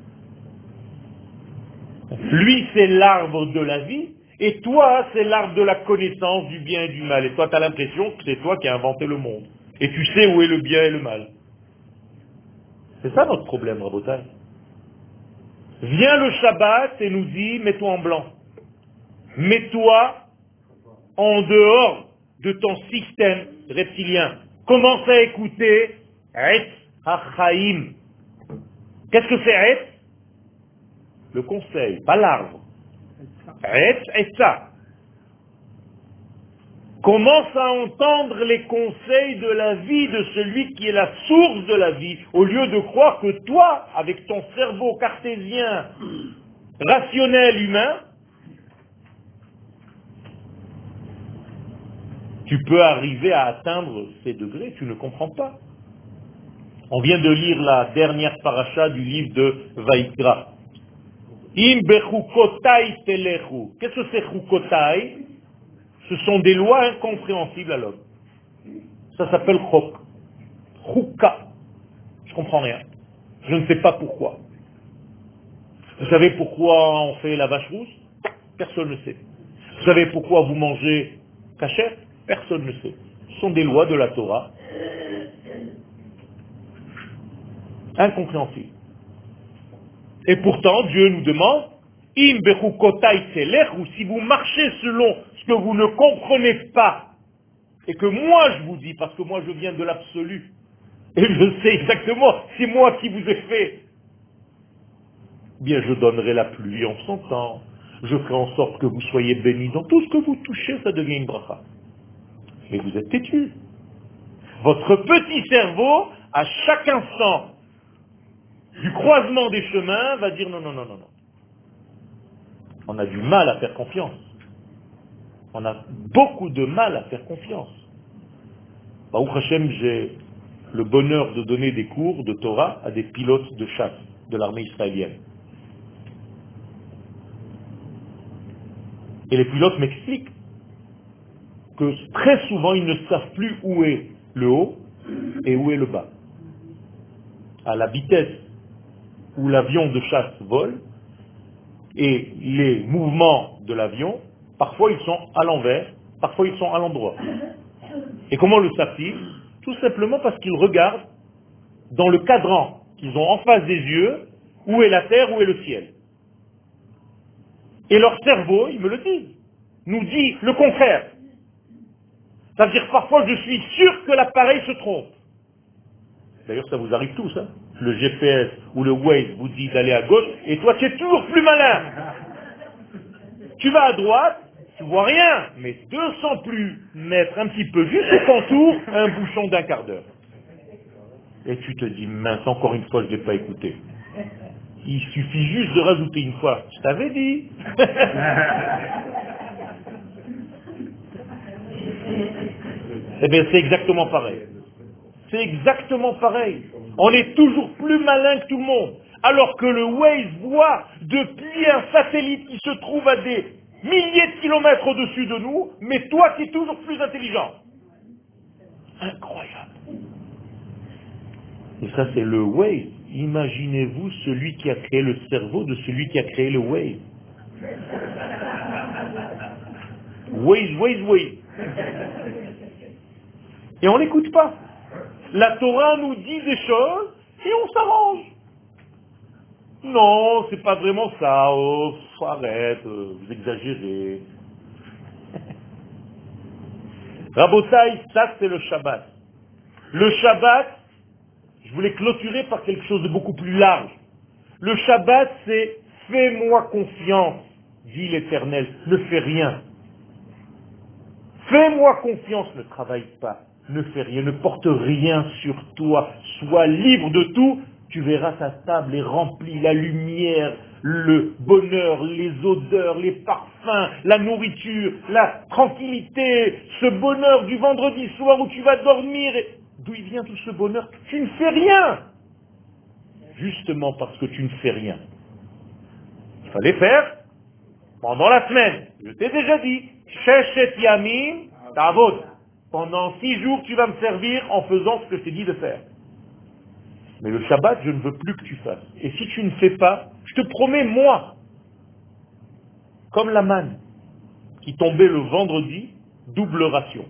Lui, c'est l'arbre de la vie, et toi, c'est l'arbre de la connaissance du bien et du mal. Et toi, tu as l'impression que c'est toi qui as inventé le monde. Et tu sais où est le bien et le mal. C'est ça notre problème, Rabotai. Vient le Shabbat et nous dit, mets-toi en blanc. Mets-toi en dehors de ton système reptilien. Commence à écouter Etz HaChaim. Qu'est-ce que c'est Etz? Le conseil, pas l'arbre. Etz, Etza. Commence à entendre les conseils de la vie de celui qui est la source de la vie, au lieu de croire que toi, avec ton cerveau cartésien, rationnel, humain, tu peux arriver à atteindre ces degrés, tu ne comprends pas. On vient de lire la dernière paracha du livre de Vaïkra. Im bechukotai telechu. Qu'est-ce que c'est chukotai? Ce sont des lois incompréhensibles à l'homme. Ça s'appelle chok. Chouka. Je comprends rien. Je ne sais pas pourquoi. Vous savez pourquoi on fait la vache rousse? Personne ne sait. Vous savez pourquoi vous mangez kasher? Personne ne sait. Ce sont des lois de la Torah incompréhensibles. Et pourtant, Dieu nous demande, im bechukotai telech, ou si vous marchez selon ce que vous ne comprenez pas, et que moi je vous dis, parce que moi je viens de l'absolu, et je sais exactement, c'est moi qui vous ai fait, bien je donnerai la pluie en son temps, je ferai en sorte que vous soyez bénis dans tout ce que vous touchez, ça devient une bracha. Mais vous êtes têtus. Votre petit cerveau, à chaque instant du croisement des chemins, va dire non, non, non, non, non. On a du mal à faire confiance. On a beaucoup de mal à faire confiance. Baruch Hashem, j'ai le bonheur de donner des cours de Torah à des pilotes de chasse de l'armée israélienne. Et les pilotes m'expliquent que très souvent, ils ne savent plus où est le haut et où est le bas. À la vitesse où l'avion de chasse vole, et les mouvements de l'avion, parfois ils sont à l'envers, parfois ils sont à l'endroit. Et comment le savent-ils? Tout simplement parce qu'ils regardent dans le cadran qu'ils ont en face des yeux, où est la terre, où est le ciel. Et leur cerveau, ils me le disent, nous dit le contraire. C'est-à-dire parfois je suis sûr que l'appareil se trompe. D'ailleurs ça vous arrive tous, hein. Le G P S ou le Waze vous dit d'aller à gauche, et toi tu es toujours plus malin. Tu vas à droite, tu vois rien, mais deux cents plus mètres, un petit peu, juste au contour, un bouchon d'un quart d'heure. Et tu te dis, mince, encore une fois, je ne l'ai pas écouté. Il suffit juste de rajouter une fois. Je t'avais dit. Eh bien, c'est exactement pareil. C'est exactement pareil. On est toujours plus malin que tout le monde. Alors que le Waze voit depuis un satellite qui se trouve à des milliers de kilomètres au-dessus de nous, mais toi qui es toujours plus intelligent. Incroyable. Et ça, c'est le Waze. Imaginez-vous celui qui a créé le cerveau de celui qui a créé le Waze. Waze, Waze, Waze. Et on n'écoute pas. La Torah nous dit des choses et on s'arrange. Non, c'est pas vraiment ça. Oh, arrête, vous exagérez. Rabotaï, ça c'est le Shabbat. Le Shabbat, je voulais clôturer par quelque chose de beaucoup plus large. Le Shabbat, c'est fais-moi confiance, dit l'Éternel, ne fais rien. Fais-moi confiance, ne travaille pas, ne fais rien, ne porte rien sur toi, sois libre de tout, tu verras ta table est remplie, la lumière, le bonheur, les odeurs, les parfums, la nourriture, la tranquillité, ce bonheur du vendredi soir où tu vas dormir. D'où il vient tout ce bonheur? Tu ne fais rien. Justement parce que tu ne fais rien. Il fallait faire pendant la semaine. Je t'ai déjà dit, Sheshet Yamim Tavod. Pendant six jours, tu vas me servir en faisant ce que je t'ai dit de faire. Mais le Shabbat, je ne veux plus que tu fasses. Et si tu ne fais pas, je te promets, moi, comme la manne qui tombait le vendredi, double ration.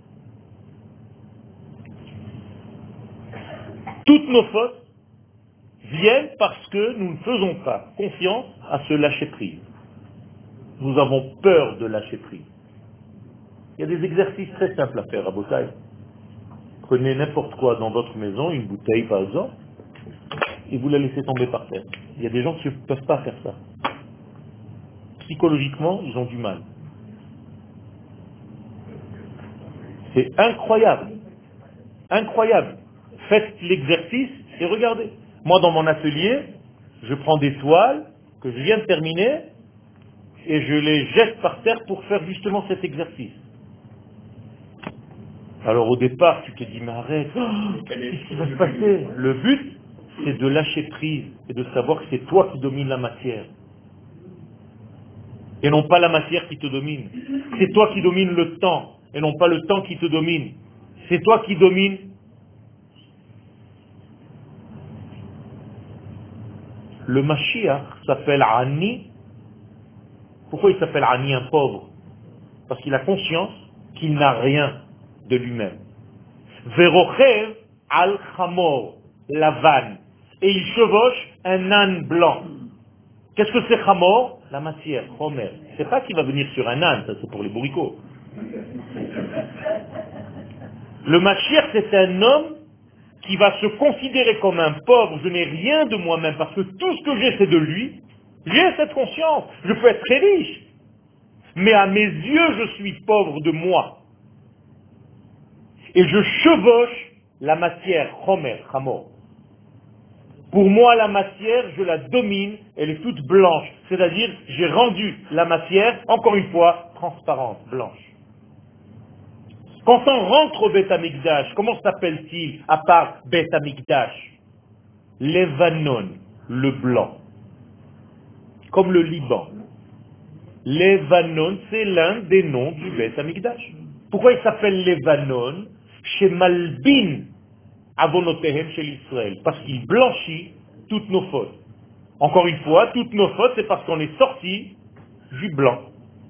Toutes nos fautes viennent parce que nous ne faisons pas confiance à ce lâcher prise. Nous avons peur de lâcher prise. Il y a des exercices très simples à faire à Botaï. Prenez n'importe quoi dans votre maison, une bouteille par exemple, et vous la laissez tomber par terre. Il y a des gens qui ne peuvent pas faire ça. Psychologiquement, ils ont du mal. C'est incroyable. Incroyable. Faites l'exercice et regardez. Moi, dans mon atelier, je prends des toiles que je viens de terminer et je les jette par terre pour faire justement cet exercice. Alors au départ, tu te dis, mais arrête, oh, qu'est-ce qui va se passer? Le but, c'est de lâcher prise et de savoir que c'est toi qui domines la matière. Et non pas la matière qui te domine. C'est toi qui domines le temps et non pas le temps qui te domine. C'est toi qui domines. Le Mashiach s'appelle Ani. Pourquoi il s'appelle Ani, un pauvre? Parce qu'il a conscience qu'il n'a rien de lui-même. Verochev al-Chamor, la vanne. Et il chevauche un âne blanc. Qu'est-ce que c'est Chamor? La matière, Chomer. C'est pas qu'il va venir sur un âne, ça c'est pour les bourricots. Le Mashiach, c'est un homme qui va se considérer comme un pauvre. Je n'ai rien de moi-même parce que tout ce que j'ai, c'est de lui. J'ai cette conscience. Je peux être très riche. Mais à mes yeux, je suis pauvre de moi. Et je chevauche la matière, Chomer, Chamor. Pour moi, la matière, je la domine, elle est toute blanche. C'est-à-dire, j'ai rendu la matière, encore une fois, transparente, blanche. Quand on rentre au Beth Amikdash, comment s'appelle-t-il, à part Beth Amikdash? Levanon, le blanc. Comme le Liban. Levanon, c'est l'un des noms du Beth Amikdash. Pourquoi il s'appelle Levanon? Chez Malbin, Avonotehem chez l'Israël. Parce qu'il blanchit toutes nos fautes. Encore une fois, toutes nos fautes, c'est parce qu'on est sorti du blanc.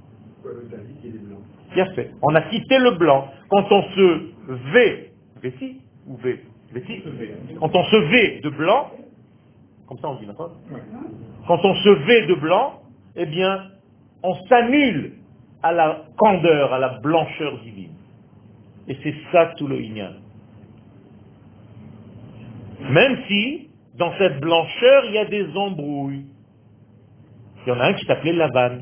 Bien fait. On a quitté le blanc. Quand on se vêt, vêtit ou vêt, vêtit, quand on se vêt de blanc, comme ça on dit, d'accord? Quand on se vêt de blanc, eh bien, on s'annule à la candeur, à la blancheur divine. Et c'est ça tout le Inyan. Même si, dans cette blancheur, il y a des embrouilles. Il y en a un qui s'appelait Lavan.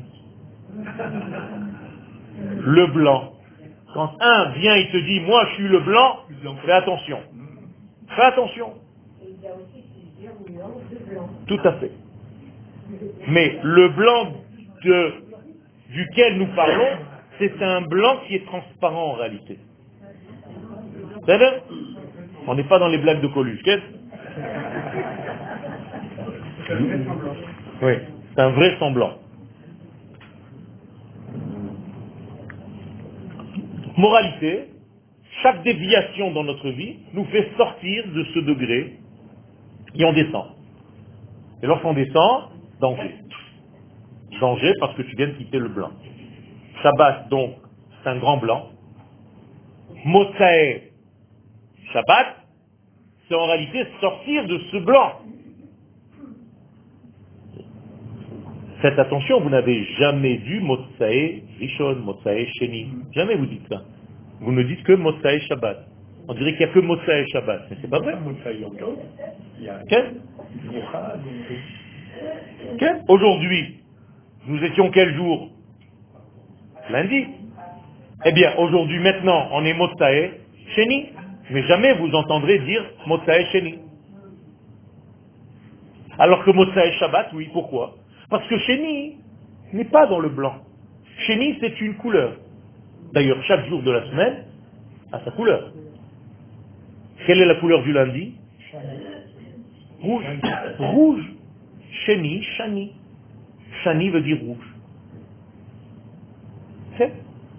Le blanc. Quand un vient, il te dit, moi je suis le blanc, fais attention. Fais attention. Il y a aussi plusieurs nuances de blanc. Tout à fait. Mais le blanc de, duquel nous parlons, c'est un blanc qui est transparent en réalité. C'est-à-dire, on n'est pas dans les blagues de Coluche, qu'est-ce? Oui, c'est un vrai semblant. Moralité, chaque déviation dans notre vie nous fait sortir de ce degré et on descend. Et lorsqu'on descend, danger. Danger parce que tu viens de quitter le blanc. Shabbat, donc, c'est un grand blanc. Motsae, Shabbat, c'est en réalité sortir de ce blanc. Faites attention, vous n'avez jamais vu Motsae Rishon, Motsae Sheni. Jamais vous dites ça. Vous ne dites que Motsae Shabbat. On dirait qu'il n'y a que Motsae Shabbat, mais c'est pas vrai. Quel Quel Aujourd'hui, nous étions quel jour? Lundi. Eh bien, aujourd'hui, maintenant, on est Motsae Sheni. Mais jamais vous entendrez dire Motsae Sheni. Alors que Motsae Shabbat, oui, pourquoi? Parce que Sheni n'est pas dans le blanc. Sheni, c'est une couleur. D'ailleurs, chaque jour de la semaine a sa couleur. Quelle est la couleur du lundi? Rouge. Rouge. Sheni, Shani. Shani veut dire rouge. C'est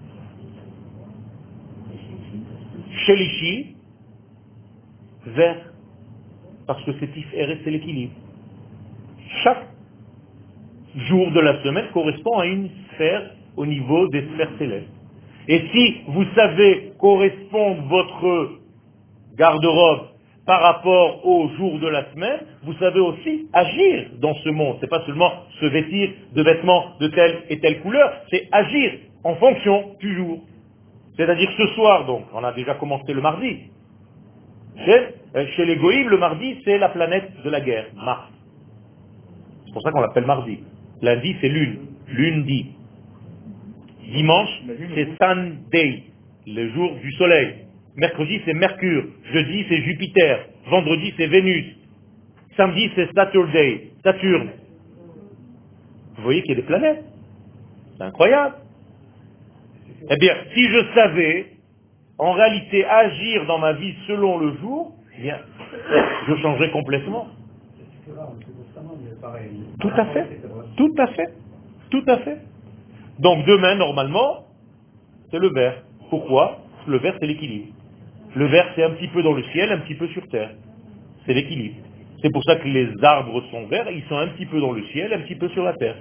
Shelishi, vert. Parce que c'est Tiferet, c'est l'équilibre. Chaque jour de la semaine correspond à une sphère au niveau des sphères célestes. Et si vous savez correspondre votre garde-robe par rapport au jour de la semaine, vous savez aussi agir dans ce monde. Ce n'est pas seulement se vêtir de vêtements de telle et telle couleur, c'est agir en fonction du jour. C'est-à-dire ce soir, donc, on a déjà commencé le mardi. Chez, chez les Goïms, le mardi, c'est la planète de la guerre, Mars. C'est pour ça qu'on l'appelle mardi. Lundi, c'est lune, lundi. Dimanche, c'est Sunday, le jour du soleil. Mercredi, c'est Mercure. Jeudi, c'est Jupiter. Vendredi, c'est Vénus. Samedi, c'est Saturday, Saturne. Vous voyez qu'il y a des planètes. C'est incroyable. Eh bien, si je savais, en réalité, agir dans ma vie selon le jour, eh bien, je changerais complètement. Tout à fait. Tout à fait. Tout à fait. Donc demain, normalement, c'est le vert. Pourquoi? Le vert, c'est l'équilibre. Le vert, c'est un petit peu dans le ciel, un petit peu sur terre. C'est l'équilibre. C'est pour ça que les arbres sont verts, ils sont un petit peu dans le ciel, un petit peu sur la terre.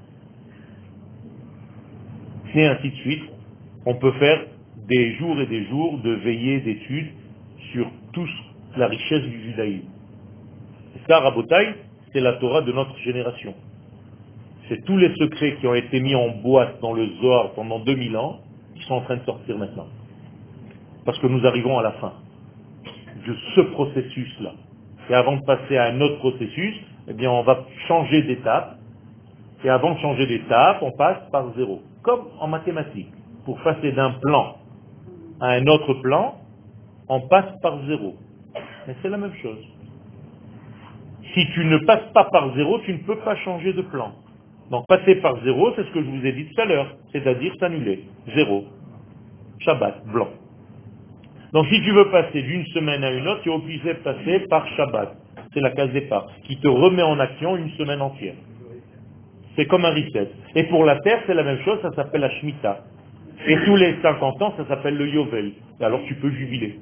Et ainsi de suite. On peut faire des jours et des jours de veillées, d'études sur toute la richesse du judaïsme. Et ça, Rabotai, c'est la Torah de notre génération. C'est tous les secrets qui ont été mis en boîte dans le Zohar pendant deux mille ans, qui sont en train de sortir maintenant. Parce que nous arrivons à la fin de ce processus-là. Et avant de passer à un autre processus, eh bien, on va changer d'étape. Et avant de changer d'étape, on passe par zéro. Comme en mathématiques. Pour passer d'un plan à un autre plan, on passe par zéro. Mais c'est la même chose. Si tu ne passes pas par zéro, tu ne peux pas changer de plan. Donc passer par zéro, c'est ce que je vous ai dit tout à l'heure, c'est-à-dire s'annuler. Zéro. Shabbat, blanc. Donc si tu veux passer d'une semaine à une autre, tu es obligé de passer par Shabbat. C'est la case départ, qui te remet en action une semaine entière. C'est comme un reset. Et pour la terre, c'est la même chose, ça s'appelle la Shemitah. Et tous les cinquante ans, ça s'appelle le Yovel. Et alors tu peux jubiler.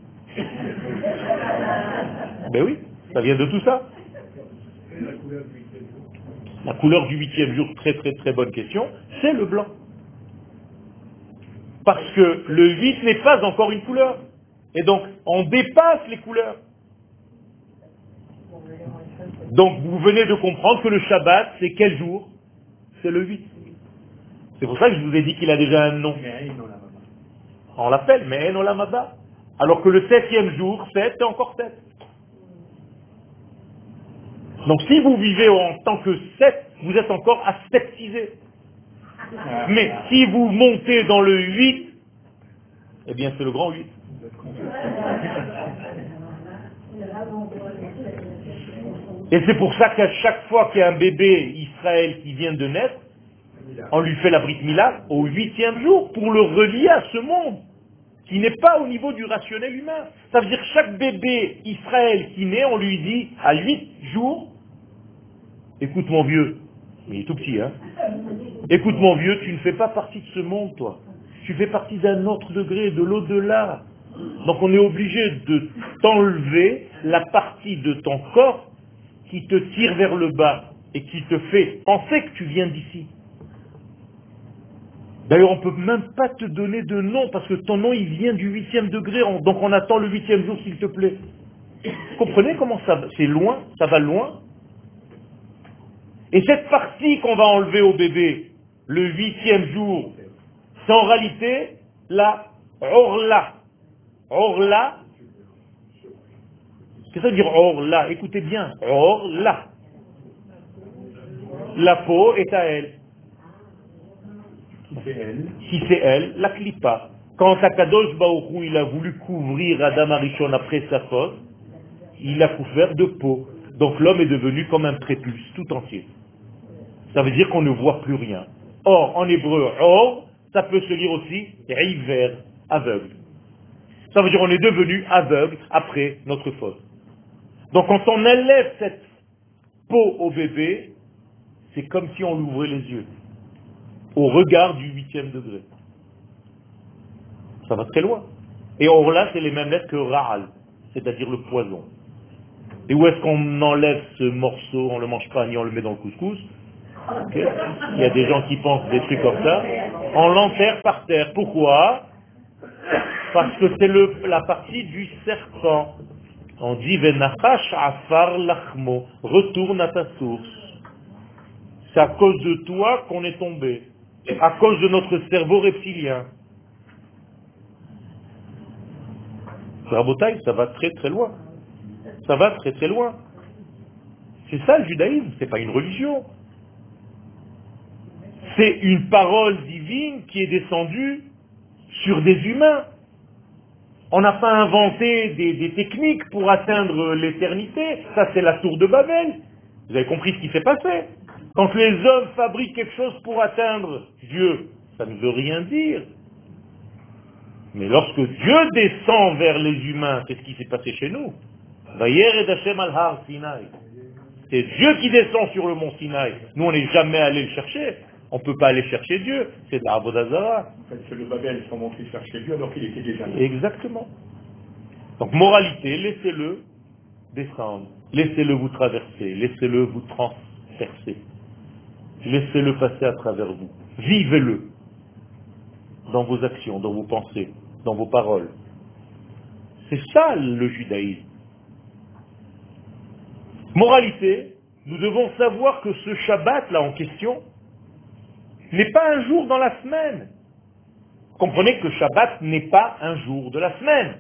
Ben oui, ça vient de tout ça. La couleur du huitième jour, très très très bonne question, c'est le blanc. Parce que le huit n'est pas encore une couleur. Et donc, on dépasse les couleurs. Donc, vous venez de comprendre que le Shabbat, c'est quel jour? C'est le huit. C'est pour ça que je vous ai dit qu'il a déjà un nom. On l'appelle Me'en Olam Haba. Alors que le septième jour, sept, c'est encore sept. Donc si vous vivez en tant que sept, vous êtes encore aseptisé. Mais si vous montez dans le huit, eh bien c'est le grand huit. Et c'est pour ça qu'à chaque fois qu'il y a un bébé Israël qui vient de naître, on lui fait la Brit Mila au huitième jour pour le relier à ce monde, qui n'est pas au niveau du rationnel humain. Ça veut dire que chaque bébé Israël qui naît, on lui dit à huit jours, écoute mon vieux, mais il est tout petit, hein. Écoute mon vieux, tu ne fais pas partie de ce monde, toi. Tu fais partie d'un autre degré, de l'au-delà. Donc on est obligé de t'enlever la partie de ton corps qui te tire vers le bas et qui te fait penser que tu viens d'ici. D'ailleurs, on ne peut même pas te donner de nom parce que ton nom, il vient du huitième degré. Donc on attend le huitième jour, s'il te plaît. Vous comprenez comment ça va? C'est loin, ça va loin. Et cette partie qu'on va enlever au bébé, le huitième jour, c'est en réalité la orla. Orla. Qu'est-ce que ça veut dire orla? Écoutez bien. Orla. La peau est à elle. Si c'est elle, la clipa. Quand Akadosh Baruch Hu, il a voulu couvrir Adam Arishon après sa faute, il a couvert de peau. Donc l'homme est devenu comme un prépuce tout entier. Ça veut dire qu'on ne voit plus rien. Or, en hébreu, or, ça peut se lire aussi river, aveugle. Ça veut dire qu'on est devenu aveugle après notre faute. Donc quand on enlève cette peau au bébé, c'est comme si on l'ouvrait les yeux, au regard du huitième degré. Ça va très loin. Et or là, c'est les mêmes lettres que Ra'al, c'est-à-dire le poison. Et où est-ce qu'on enlève ce morceau? On ne le mange pas ni on le met dans le couscous. Okay. Il y a des gens qui pensent des trucs comme ça. On l'enterre par terre. Pourquoi? Parce que c'est le, la partie du serpent. On dit Venachash afar lachmo, retourne à ta source. C'est à cause de toi qu'on est tombé. À cause de notre cerveau reptilien. Rabotaï, ça va très très loin. Ça va très très loin. C'est ça le judaïsme, c'est pas une religion. C'est une parole divine qui est descendue sur des humains. On n'a pas inventé des, des techniques pour atteindre l'éternité. Ça, c'est la tour de Babel. Vous avez compris ce qui s'est passé. Quand les hommes fabriquent quelque chose pour atteindre Dieu, ça ne veut rien dire. Mais lorsque Dieu descend vers les humains, c'est ce qui s'est passé chez nous. Vayered Hashem al har Sinai. C'est Dieu qui descend sur le mont Sinaï. Nous, on n'est jamais allé le chercher. On ne peut pas aller chercher Dieu. C'est de l'Avodah Zarah. En fait, c'est le Babel sont montrés chercher Dieu alors qu'il était déjà là. Exactement. Donc, moralité, laissez-le descendre. Laissez-le vous traverser. Laissez-le vous transpercer. Laissez-le passer à travers vous. Vivez-le dans vos actions, dans vos pensées, dans vos paroles. C'est ça le judaïsme. Moralité, nous devons savoir que ce Shabbat-là en question n'est pas un jour dans la semaine. Comprenez que Shabbat n'est pas un jour de la semaine.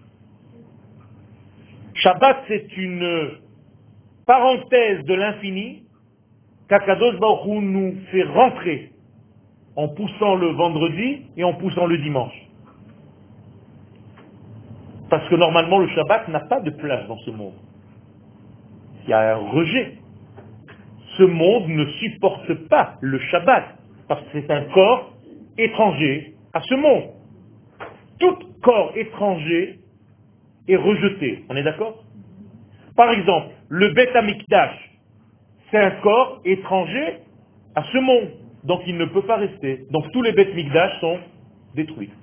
Shabbat, c'est une parenthèse de l'infini qu'Akadosh Baruch Hu nous fait rentrer en poussant le vendredi et en poussant le dimanche. Parce que normalement, le Shabbat n'a pas de place dans ce monde. Il y a un rejet. Ce monde ne supporte pas le Shabbat, parce que c'est un corps étranger à ce monde. Tout corps étranger est rejeté. On est d'accord? Par exemple, le Beth Amikdash, c'est un corps étranger à ce monde. Donc il ne peut pas rester. Donc tous les Beth Mikdash sont détruits.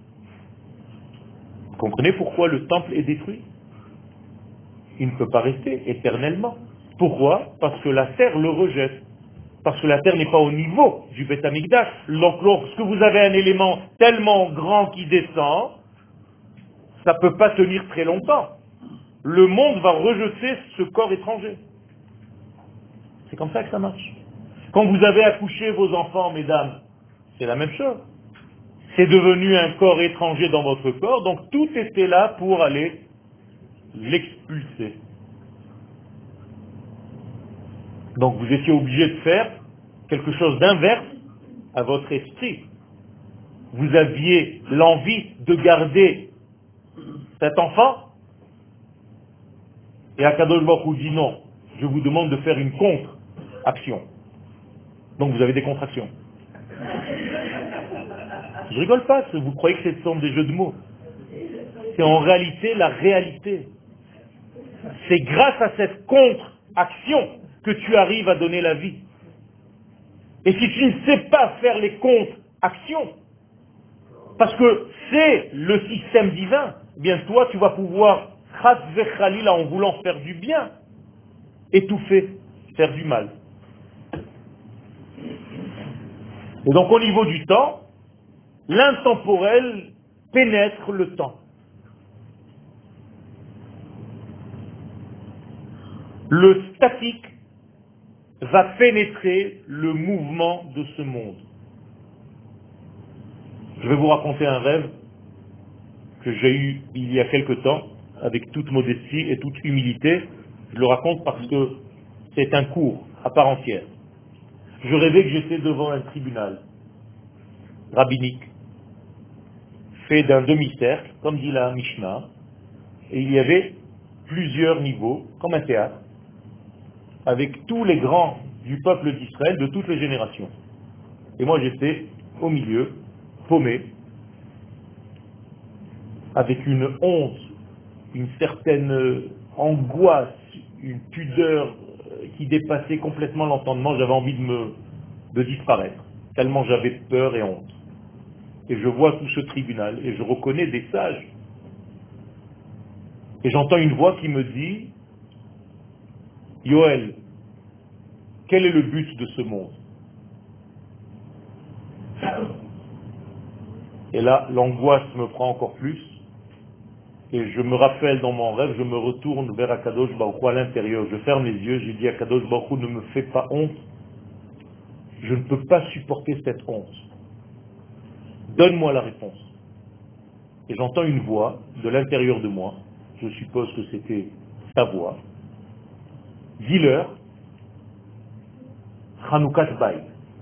Vous comprenez pourquoi le temple est détruit? Il ne peut pas rester éternellement. Pourquoi? Parce que la terre le rejette. Parce que la terre n'est pas au niveau du Beth Amikdash. Donc lorsque vous avez un élément tellement grand qui descend, ça ne peut pas tenir très longtemps. Le monde va rejeter ce corps étranger. C'est comme ça que ça marche. Quand vous avez accouché vos enfants, mesdames, c'est la même chose. C'est devenu un corps étranger dans votre corps, donc tout était là pour aller l'expulser. Donc vous étiez obligé de faire quelque chose d'inverse à votre esprit. Vous aviez l'envie de garder cet enfant, et Akadosh Baruch Hu dit non, je vous demande de faire une contre-action. Donc vous avez des contractions. Je rigole pas, vous croyez que ce sont des jeux de mots. C'est en réalité la réalité. C'est grâce à cette contre-action que tu arrives à donner la vie. Et si tu ne sais pas faire les contre-actions, parce que c'est le système divin, eh bien toi tu vas pouvoir, chas vechalila, en voulant faire du bien, étouffer, faire du mal. Et donc au niveau du temps, l'intemporel pénètre le temps. Le statique va pénétrer le mouvement de ce monde. Je vais vous raconter un rêve que j'ai eu il y a quelque temps, avec toute modestie et toute humilité. Je le raconte parce que c'est un cours à part entière. Je rêvais que j'étais devant un tribunal rabbinique, fait d'un demi-cercle, comme dit la Mishnah, et il y avait plusieurs niveaux, comme un théâtre, avec tous les grands du peuple d'Israël de toutes les générations. Et moi j'étais au milieu, paumé, avec une honte, une certaine angoisse, une pudeur qui dépassait complètement l'entendement. J'avais envie de me de disparaître, tellement j'avais peur et honte. Et je vois tout ce tribunal, et je reconnais des sages. Et j'entends une voix qui me dit, Yoël, quel est le but de ce monde? Et là, l'angoisse me prend encore plus, et je me rappelle dans mon rêve, je me retourne vers Akadosh Baruch Hu à l'intérieur, je ferme les yeux, je dis Akadosh Baruch Hu, ne me fais pas honte, je ne peux pas supporter cette honte. Donne-moi la réponse. et j'entends une voix de l'intérieur de moi, je suppose que c'était sa voix, dis-leur, Hanoukat Bay.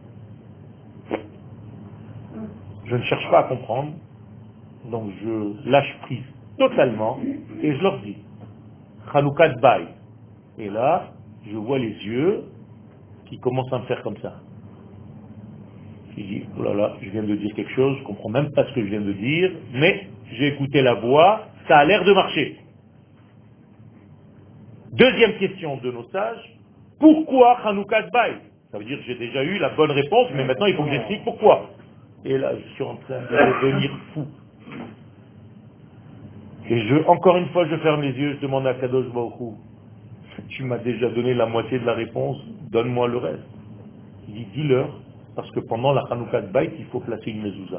Je ne cherche pas à comprendre, donc je lâche prise totalement et je leur dis, Hanoukat Bay. Et là, je vois les yeux qui commencent à me faire comme ça. Je dis, oh là là, je viens de dire quelque chose, je ne comprends même pas ce que je viens de dire, mais j'ai écouté la voix, ça a l'air de marcher. Deuxième question de nos sages, pourquoi Hanoukat Bay? Ça veut dire que j'ai déjà eu la bonne réponse, mais maintenant il faut que j'explique pourquoi. Et là, je suis en train de devenir fou. Et je, encore une fois, je ferme les yeux, je demande à Kadosh Baruch Hu, tu m'as déjà donné la moitié de la réponse, donne-moi le reste. Il dit, dis-leur, parce que pendant la Hanoukat Bayt, il faut placer une mezouza.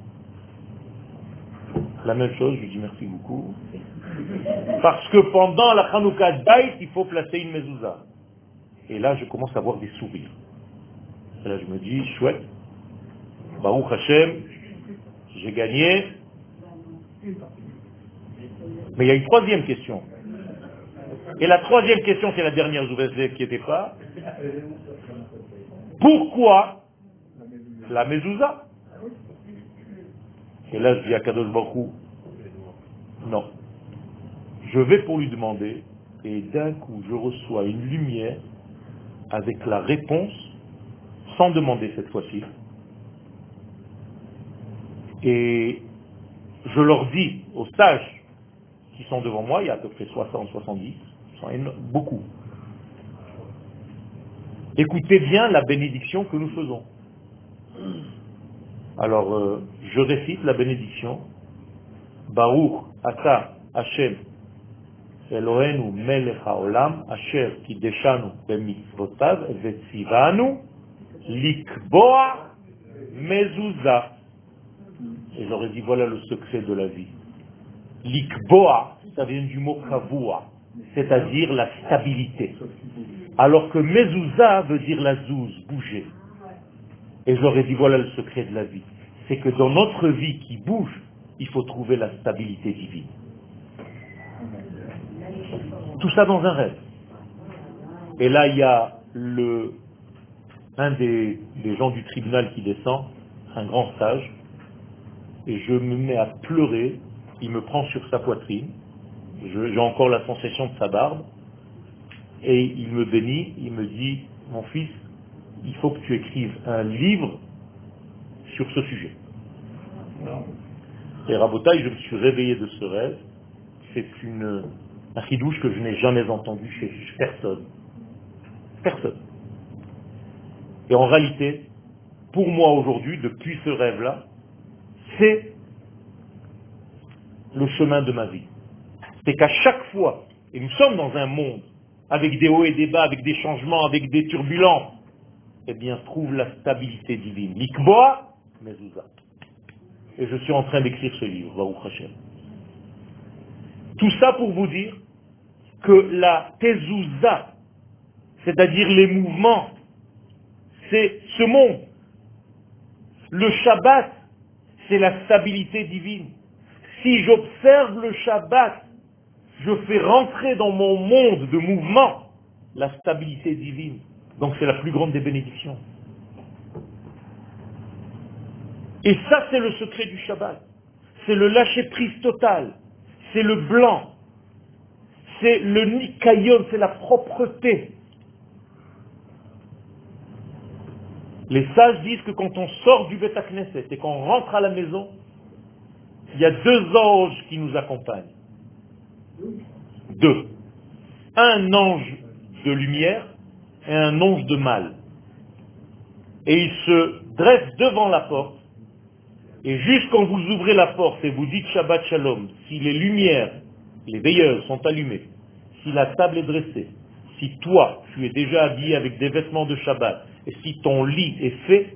La même chose, je lui dis merci beaucoup. Parce que pendant la Hanoukat Bayt, il faut placer une mezouza. Et là, je commence à voir des sourires. Et là, je me dis, chouette, Baruch Hashem, j'ai gagné. Mais il y a une troisième question. Et la troisième question, c'est la dernière, je vous inquiétez pas. Pourquoi la mezouza? Et là, je dis à Kadosh Baruch Hu, non. Je vais pour lui demander, et d'un coup, je reçois une lumière avec la réponse, sans demander cette fois-ci. Et je leur dis aux sages qui sont devant moi, il y a à peu près soixante, soixante-dix, sont beaucoup. Écoutez bien la bénédiction que nous faisons. Alors, euh, je récite la bénédiction. Baruch Ata Hashem Elohenu Melech HaOlam Asher Kideshanu Bemitzvotav Vetzivanu Likboa Mezouza. Et j'aurais dit, voilà le secret de la vie. Likboa, ça vient du mot kavua, c'est-à-dire la stabilité. Alors que mezouza veut dire la zouze, bouger. Et j'aurais dit, voilà le secret de la vie. C'est que dans notre vie qui bouge, il faut trouver la stabilité divine. Tout ça dans un rêve. Et là, il y a le, un des, des gens du tribunal qui descend, un grand sage, et je me mets à pleurer, il me prend sur sa poitrine, Je- j'ai encore la sensation de sa barbe, et il me bénit, il me dit, mon fils, il faut que tu écrives un livre sur ce sujet. Et Rabotaï, je me suis réveillé de ce rêve, c'est une, un chidouche que je n'ai jamais entendu chez personne. Personne. Et en réalité, pour moi aujourd'hui, depuis ce rêve-là, c'est le chemin de ma vie. C'est qu'à chaque fois, et nous sommes dans un monde, avec des hauts et des bas, avec des changements, avec des turbulences, eh bien, trouve la stabilité divine. Likboa, mezouza. Et je suis en train d'écrire ce livre, Baruch Hashem. Tout ça pour vous dire que la tezouza, c'est-à-dire les mouvements, c'est ce monde. Le Shabbat, c'est la stabilité divine. Si j'observe le Shabbat, je fais rentrer dans mon monde de mouvement la stabilité divine. Donc c'est la plus grande des bénédictions. Et ça, c'est le secret du Shabbat. C'est le lâcher-prise total. C'est le blanc. C'est le nikayon, c'est la propreté. Les sages disent que quand on sort du Beth Knesset et qu'on rentre à la maison, il y a deux anges qui nous accompagnent. Deux. Un ange de lumière et un ange de mal. Et ils se dressent devant la porte. Et juste quand vous ouvrez la porte et vous dites Shabbat Shalom, si les lumières, les veilleurs sont allumées, si la table est dressée, si toi, tu es déjà habillé avec des vêtements de Shabbat, et si ton lit est fait,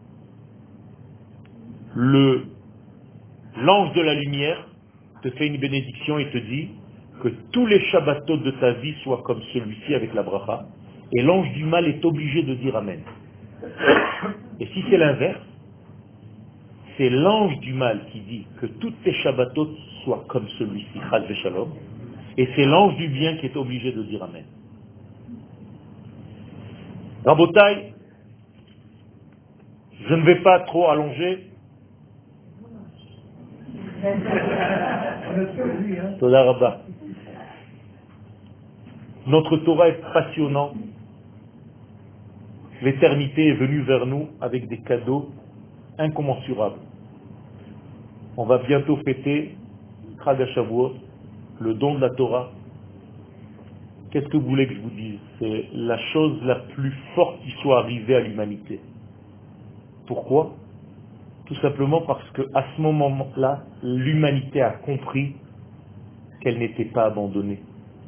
le, l'ange de la lumière te fait une bénédiction et te dit que tous les Shabbatot de ta vie soient comme celui-ci avec la bracha, et l'ange du mal est obligé de dire Amen. Et si c'est l'inverse, c'est l'ange du mal qui dit que toutes tes Shabbatot soient comme celui-ci, Chas v'Shalom, et c'est l'ange du bien qui est obligé de dire Amen. Rabotai, je ne vais pas trop allonger. Toda Rabba. Notre Torah est passionnante. L'éternité est venue vers nous avec des cadeaux incommensurables. On va bientôt fêter Chag HaShavuot, le don de la Torah. Qu'est-ce que vous voulez que je vous dise? C'est la chose la plus forte qui soit arrivée à l'humanité. Pourquoi? Tout simplement parce qu'à ce moment-là, l'humanité a compris qu'elle n'était pas abandonnée.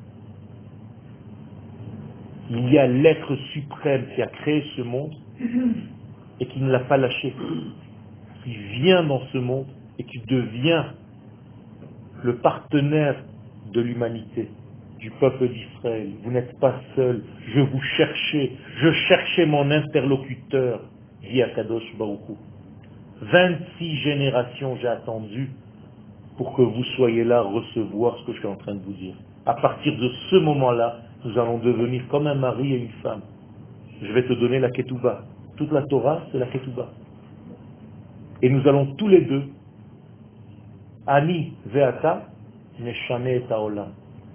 Il y a l'être suprême qui a créé ce monde et qui ne l'a pas lâché, qui vient dans ce monde et qui devient le partenaire de l'humanité, du peuple d'Israël. Vous n'êtes pas seul, je vous cherchais, je cherchais mon interlocuteur, dit Akadosh Baruch Hu. vingt-six générations j'ai attendu pour que vous soyez là recevoir ce que je suis en train de vous dire. À partir de ce moment-là, nous allons devenir comme un mari et une femme. Je vais te donner la ketouba. Toute la Torah, c'est la ketouba. Et nous allons tous les deux, Ani ve'ata, neshane et haolam.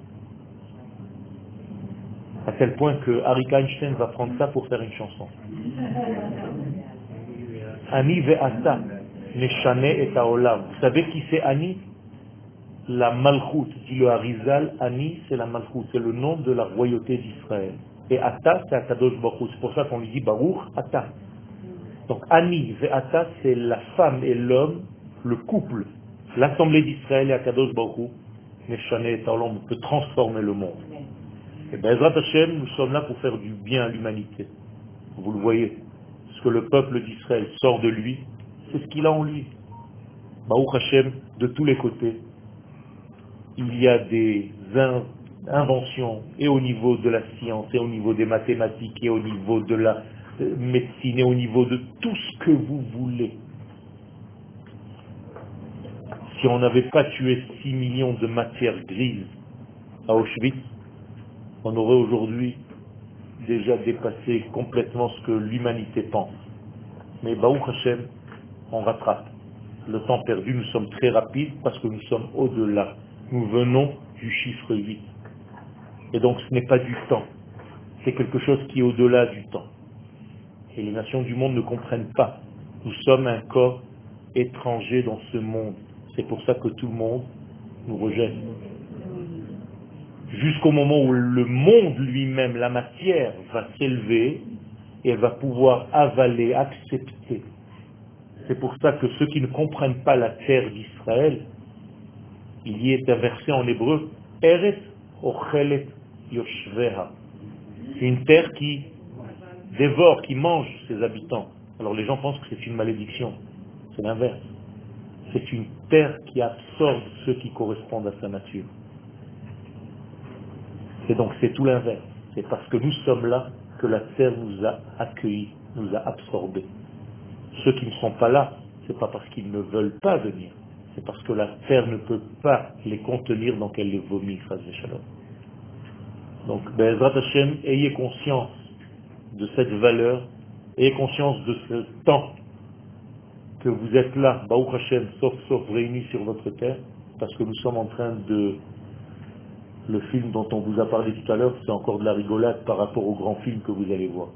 À tel point que Arik Einstein va prendre ça pour faire une chanson. Ani ve'ata, neshane et haolam. Vous savez qui c'est Ani? La Malchut, dit le Harizal. Ani, c'est la Malchut, c'est le nom de la royauté d'Israël. Et Ata, c'est Akadosh Baruch Hu. C'est pour ça qu'on lui dit Baruch Ata. Donc Ani ve Ata, c'est la femme et l'homme, le couple, l'assemblée d'Israël et Akadosh Baruch Hu. Neshane et Haolam peut transformer le monde. Et Be'ezrat Hashem, nous sommes là pour faire du bien à l'humanité. Vous le voyez, ce que le peuple d'Israël sort de lui, c'est ce qu'il a en lui. Baruch Hashem, de tous les côtés. Il y a des in- inventions, et au niveau de la science, et au niveau des mathématiques, et au niveau de la euh, médecine, et au niveau de tout ce que vous voulez. Si on n'avait pas tué six millions de matières grises à Auschwitz, on aurait aujourd'hui déjà dépassé complètement ce que l'humanité pense. Mais Baruch Hashem, on rattrape. Le temps perdu, nous sommes très rapides parce que nous sommes au-delà. Nous venons du chiffre huit. Et donc ce n'est pas du temps. C'est quelque chose qui est au-delà du temps. Et les nations du monde ne comprennent pas. Nous sommes un corps étranger dans ce monde. C'est pour ça que tout le monde nous rejette. Jusqu'au moment où le monde lui-même, la matière, va s'élever et va pouvoir avaler, accepter. C'est pour ça que ceux qui ne comprennent pas la terre d'Israël, il y est un verset en hébreu, Eretz ochelet yoshveha. C'est une terre qui dévore, qui mange ses habitants. Alors les gens pensent que c'est une malédiction. C'est l'inverse. C'est une terre qui absorbe ceux qui correspondent à sa nature. Et donc c'est tout l'inverse. C'est parce que nous sommes là que la terre nous a accueillis, nous a absorbés. Ceux qui ne sont pas là, c'est pas parce qu'ils ne veulent pas venir. C'est parce que la terre ne peut pas les contenir, donc elle les vomit, Chas v'Shalom. Donc, Be'ezrat Hashem, ayez conscience de cette valeur, ayez conscience de ce temps que vous êtes là, Baruch Hashem, sauf sauf réunis sur votre terre, parce que nous sommes en train de... Le film dont on vous a parlé tout à l'heure, c'est encore de la rigolade par rapport au grand film que vous allez voir.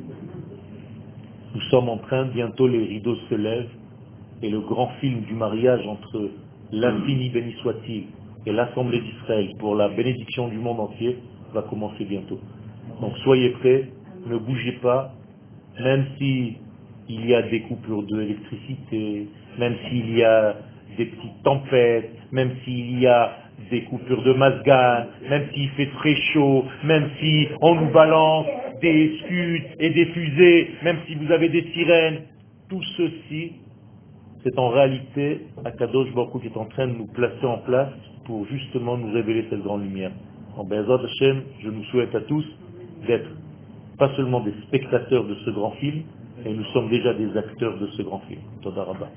Nous sommes en train, bientôt les rideaux se lèvent, et le grand film du mariage entre l'infini béni soit-il et l'Assemblée d'Israël pour la bénédiction du monde entier va commencer bientôt. Donc soyez prêts, ne bougez pas, même si il y a des coupures d'électricité, même s'il y a des petites tempêtes, même s'il y a des coupures de masgan, même s'il fait très chaud, même si on nous balance des scuds et des fusées, même si vous avez des sirènes, tout ceci, c'est en réalité Akadosh Baruch Hu qui est en train de nous placer en place pour justement nous révéler cette grande lumière. En Be'ezrat Hashem, je nous souhaite à tous d'être pas seulement des spectateurs de ce grand film, Et nous sommes déjà des acteurs de ce grand film. Toda Rabba.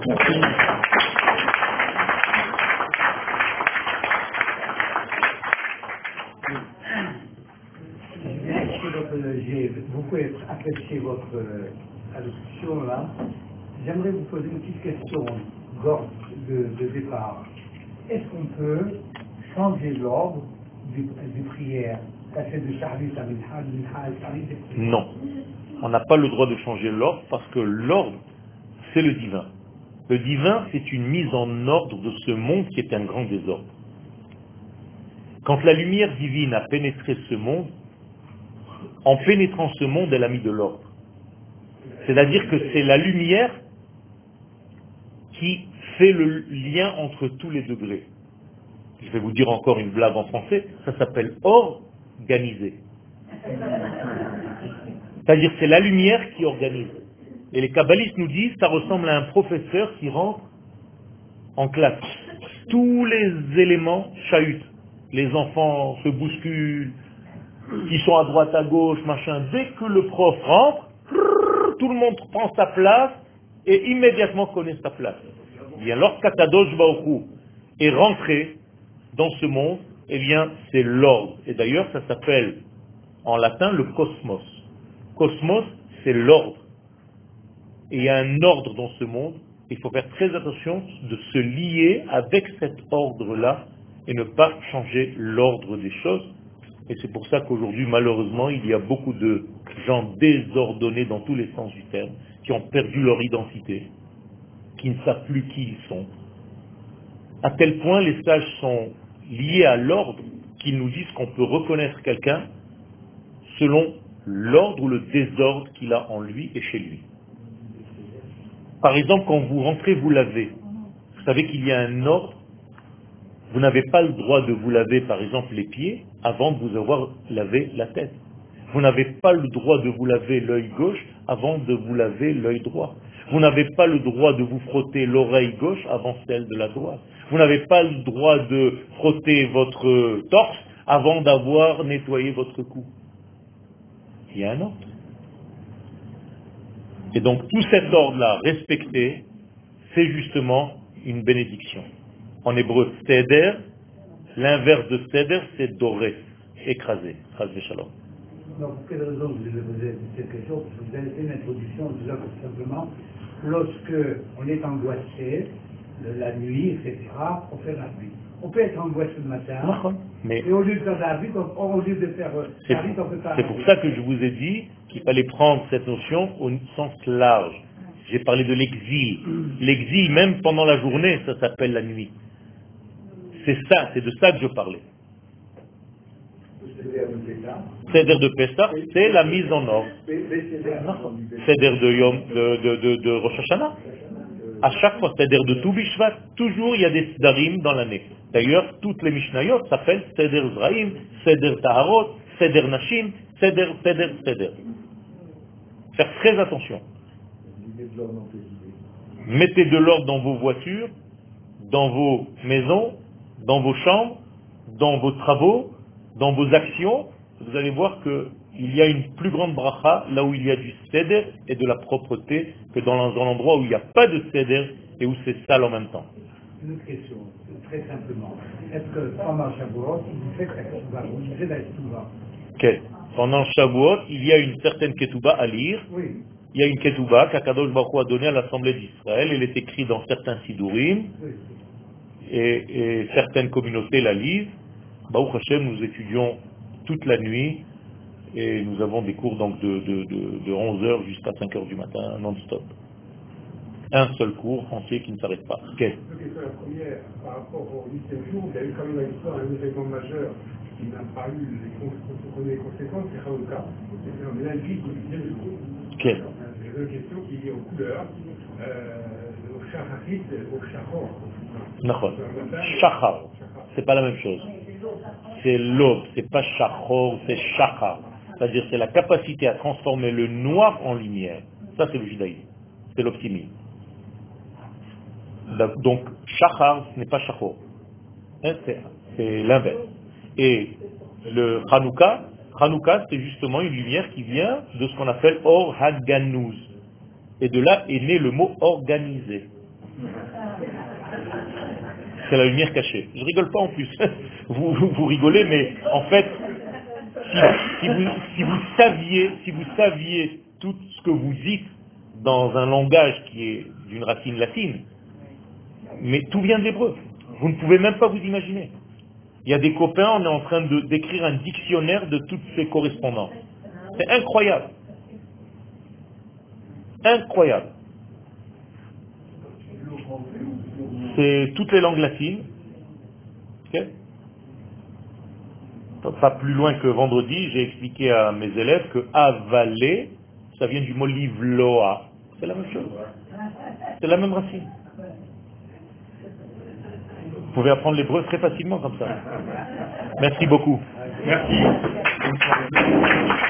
J'ai beaucoup apprécié votre allocution là. J'aimerais vous poser une petite question d'ordre de, de départ. Est-ce qu'on peut changer l'ordre des, des prières? Non. On n'a pas le droit de changer l'ordre parce que l'ordre, c'est le divin. Le divin, c'est une mise en ordre de ce monde qui est un grand désordre. Quand la lumière divine a pénétré ce monde, en pénétrant ce monde, elle a mis de l'ordre. C'est-à-dire que c'est la lumière qui fait le lien entre tous les degrés. Je vais vous dire encore une blague en français, ça s'appelle organiser. C'est-à-dire c'est la lumière qui organise. Et les kabbalistes nous disent, ça ressemble à un professeur qui rentre en classe. Tous les éléments chahutent. Les enfants se bousculent, ils sont à droite, à gauche, machin. Dès que le prof rentre, tout le monde prend sa place et immédiatement connaît sa place. Bien, lorsqu'Akadosh Baruch Hu est rentré dans ce monde, eh bien, c'est l'ordre. Et d'ailleurs, ça s'appelle en latin le cosmos. Cosmos, c'est l'ordre. Et il y a un ordre dans ce monde. Il faut faire très attention de se lier avec cet ordre-là et ne pas changer l'ordre des choses. Et c'est pour ça qu'aujourd'hui, malheureusement, il y a beaucoup de gens désordonnés dans tous les sens du terme, qui ont perdu leur identité, qui ne savent plus qui ils sont. À tel point, les sages sont liés à l'ordre qu'ils nous disent qu'on peut reconnaître quelqu'un selon l'ordre ou le désordre qu'il a en lui et chez lui. Par exemple, quand vous rentrez vous laver, vous savez qu'il y a un ordre. Vous n'avez pas le droit de vous laver, par exemple, les pieds avant de vous avoir lavé la tête. Vous n'avez pas le droit de vous laver l'œil gauche avant de vous laver l'œil droit. Vous n'avez pas le droit de vous frotter l'oreille gauche avant celle de la droite. Vous n'avez pas le droit de frotter votre torse avant d'avoir nettoyé votre cou. Il y a un ordre. Et donc tout cet ordre-là respecté, c'est justement une bénédiction. En hébreu, seder, l'inverse de seder, c'est doré, écrasé. Shalom. Donc, pour quelle raison vous avez posé cette question? Parce que vous avez fait une introduction en disant que simplement, lorsque on est angoissé, la nuit, et cetera, on fait la nuit. On peut être angoissé le matin, mais et au lieu de faire la nuit, au lieu de faire la nuit, on peut faire la nuit. C'est pour ça que je vous ai dit qu'il fallait prendre cette notion au sens large. J'ai parlé de l'exil. L'exil, même pendant la journée, ça s'appelle la nuit. C'est ça, c'est de ça que je parlais. Seder de Pessah, c'est la mise en ordre. Seder de Yom, de, de, de, de Rosh Hashanah. À chaque fois, Seder de Tou Bishvat, toujours il y a des Sedarim dans l'année. D'ailleurs, toutes les Mishnayot s'appellent Seder Zraim, Seder Taharot, Seder Nashim, Seder, Seder, Seder. Faire très attention. Mettez de l'ordre dans vos voitures, dans vos maisons, dans vos chambres, dans vos travaux, dans vos actions. Vous allez voir qu'il y a une plus grande bracha là où il y a du seder et de la propreté que dans l'endroit où il n'y a pas de seder et où c'est sale en même temps. Une autre question, très simplement. Est-ce que pendant Shavuot, vous faites la ketouba, vous lisez la ketouba? Okay. Pendant Shavuot, il y a une certaine ketouba à lire. Oui. Il y a une ketouba qu'Akadosh Baruch Hu a donnée à l'Assemblée d'Israël. Elle est écrite dans certains sidurim. Oui. Et, et certaines communautés la lisent. Baruch Hashem, nous étudions toute la nuit et nous avons des cours donc de, de, de, de onze heures jusqu'à cinq heures du matin, non-stop. Un seul cours entier qui ne s'arrête pas. Okay. La première, par rapport au huitième jour, il y a eu quand même une histoire, un événement majeur qui n'a pas eu les, les conséquences, c'est Hanouka. C'est lundi du huitième jour. Okay. J'ai une question qui est liée aux couleurs, euh, au shacharit, au shachor. Non, shachar, c'est pas la même chose. C'est l'aube, c'est pas shachor, c'est shachar. C'est-à-dire c'est la capacité à transformer le noir en lumière. Ça c'est le judaïsme, c'est l'optimisme. Donc shachar, ce n'est pas shachor. C'est l'inverse. Et le Hanouka, Hanouka c'est justement une lumière qui vient de ce qu'on appelle Or Haganuz. Et de là est né le mot organisé. C'est la lumière cachée. Je rigole pas en plus. Vous, vous, vous rigolez, mais en fait, si, si, vous, si vous saviez, si vous saviez tout ce que vous dites dans un langage qui est d'une racine latine, mais tout vient de l'hébreu. Vous ne pouvez même pas vous imaginer. Il y a des copains, on est en train de, d'écrire un dictionnaire de toutes ces correspondances. C'est incroyable. Incroyable. C'est toutes les langues latines. Okay? Pas plus loin que vendredi, j'ai expliqué à mes élèves que avaler, ça vient du mot livloa. C'est la même chose. C'est la même racine. Vous pouvez apprendre l'hébreu très facilement comme ça. Merci beaucoup. Merci.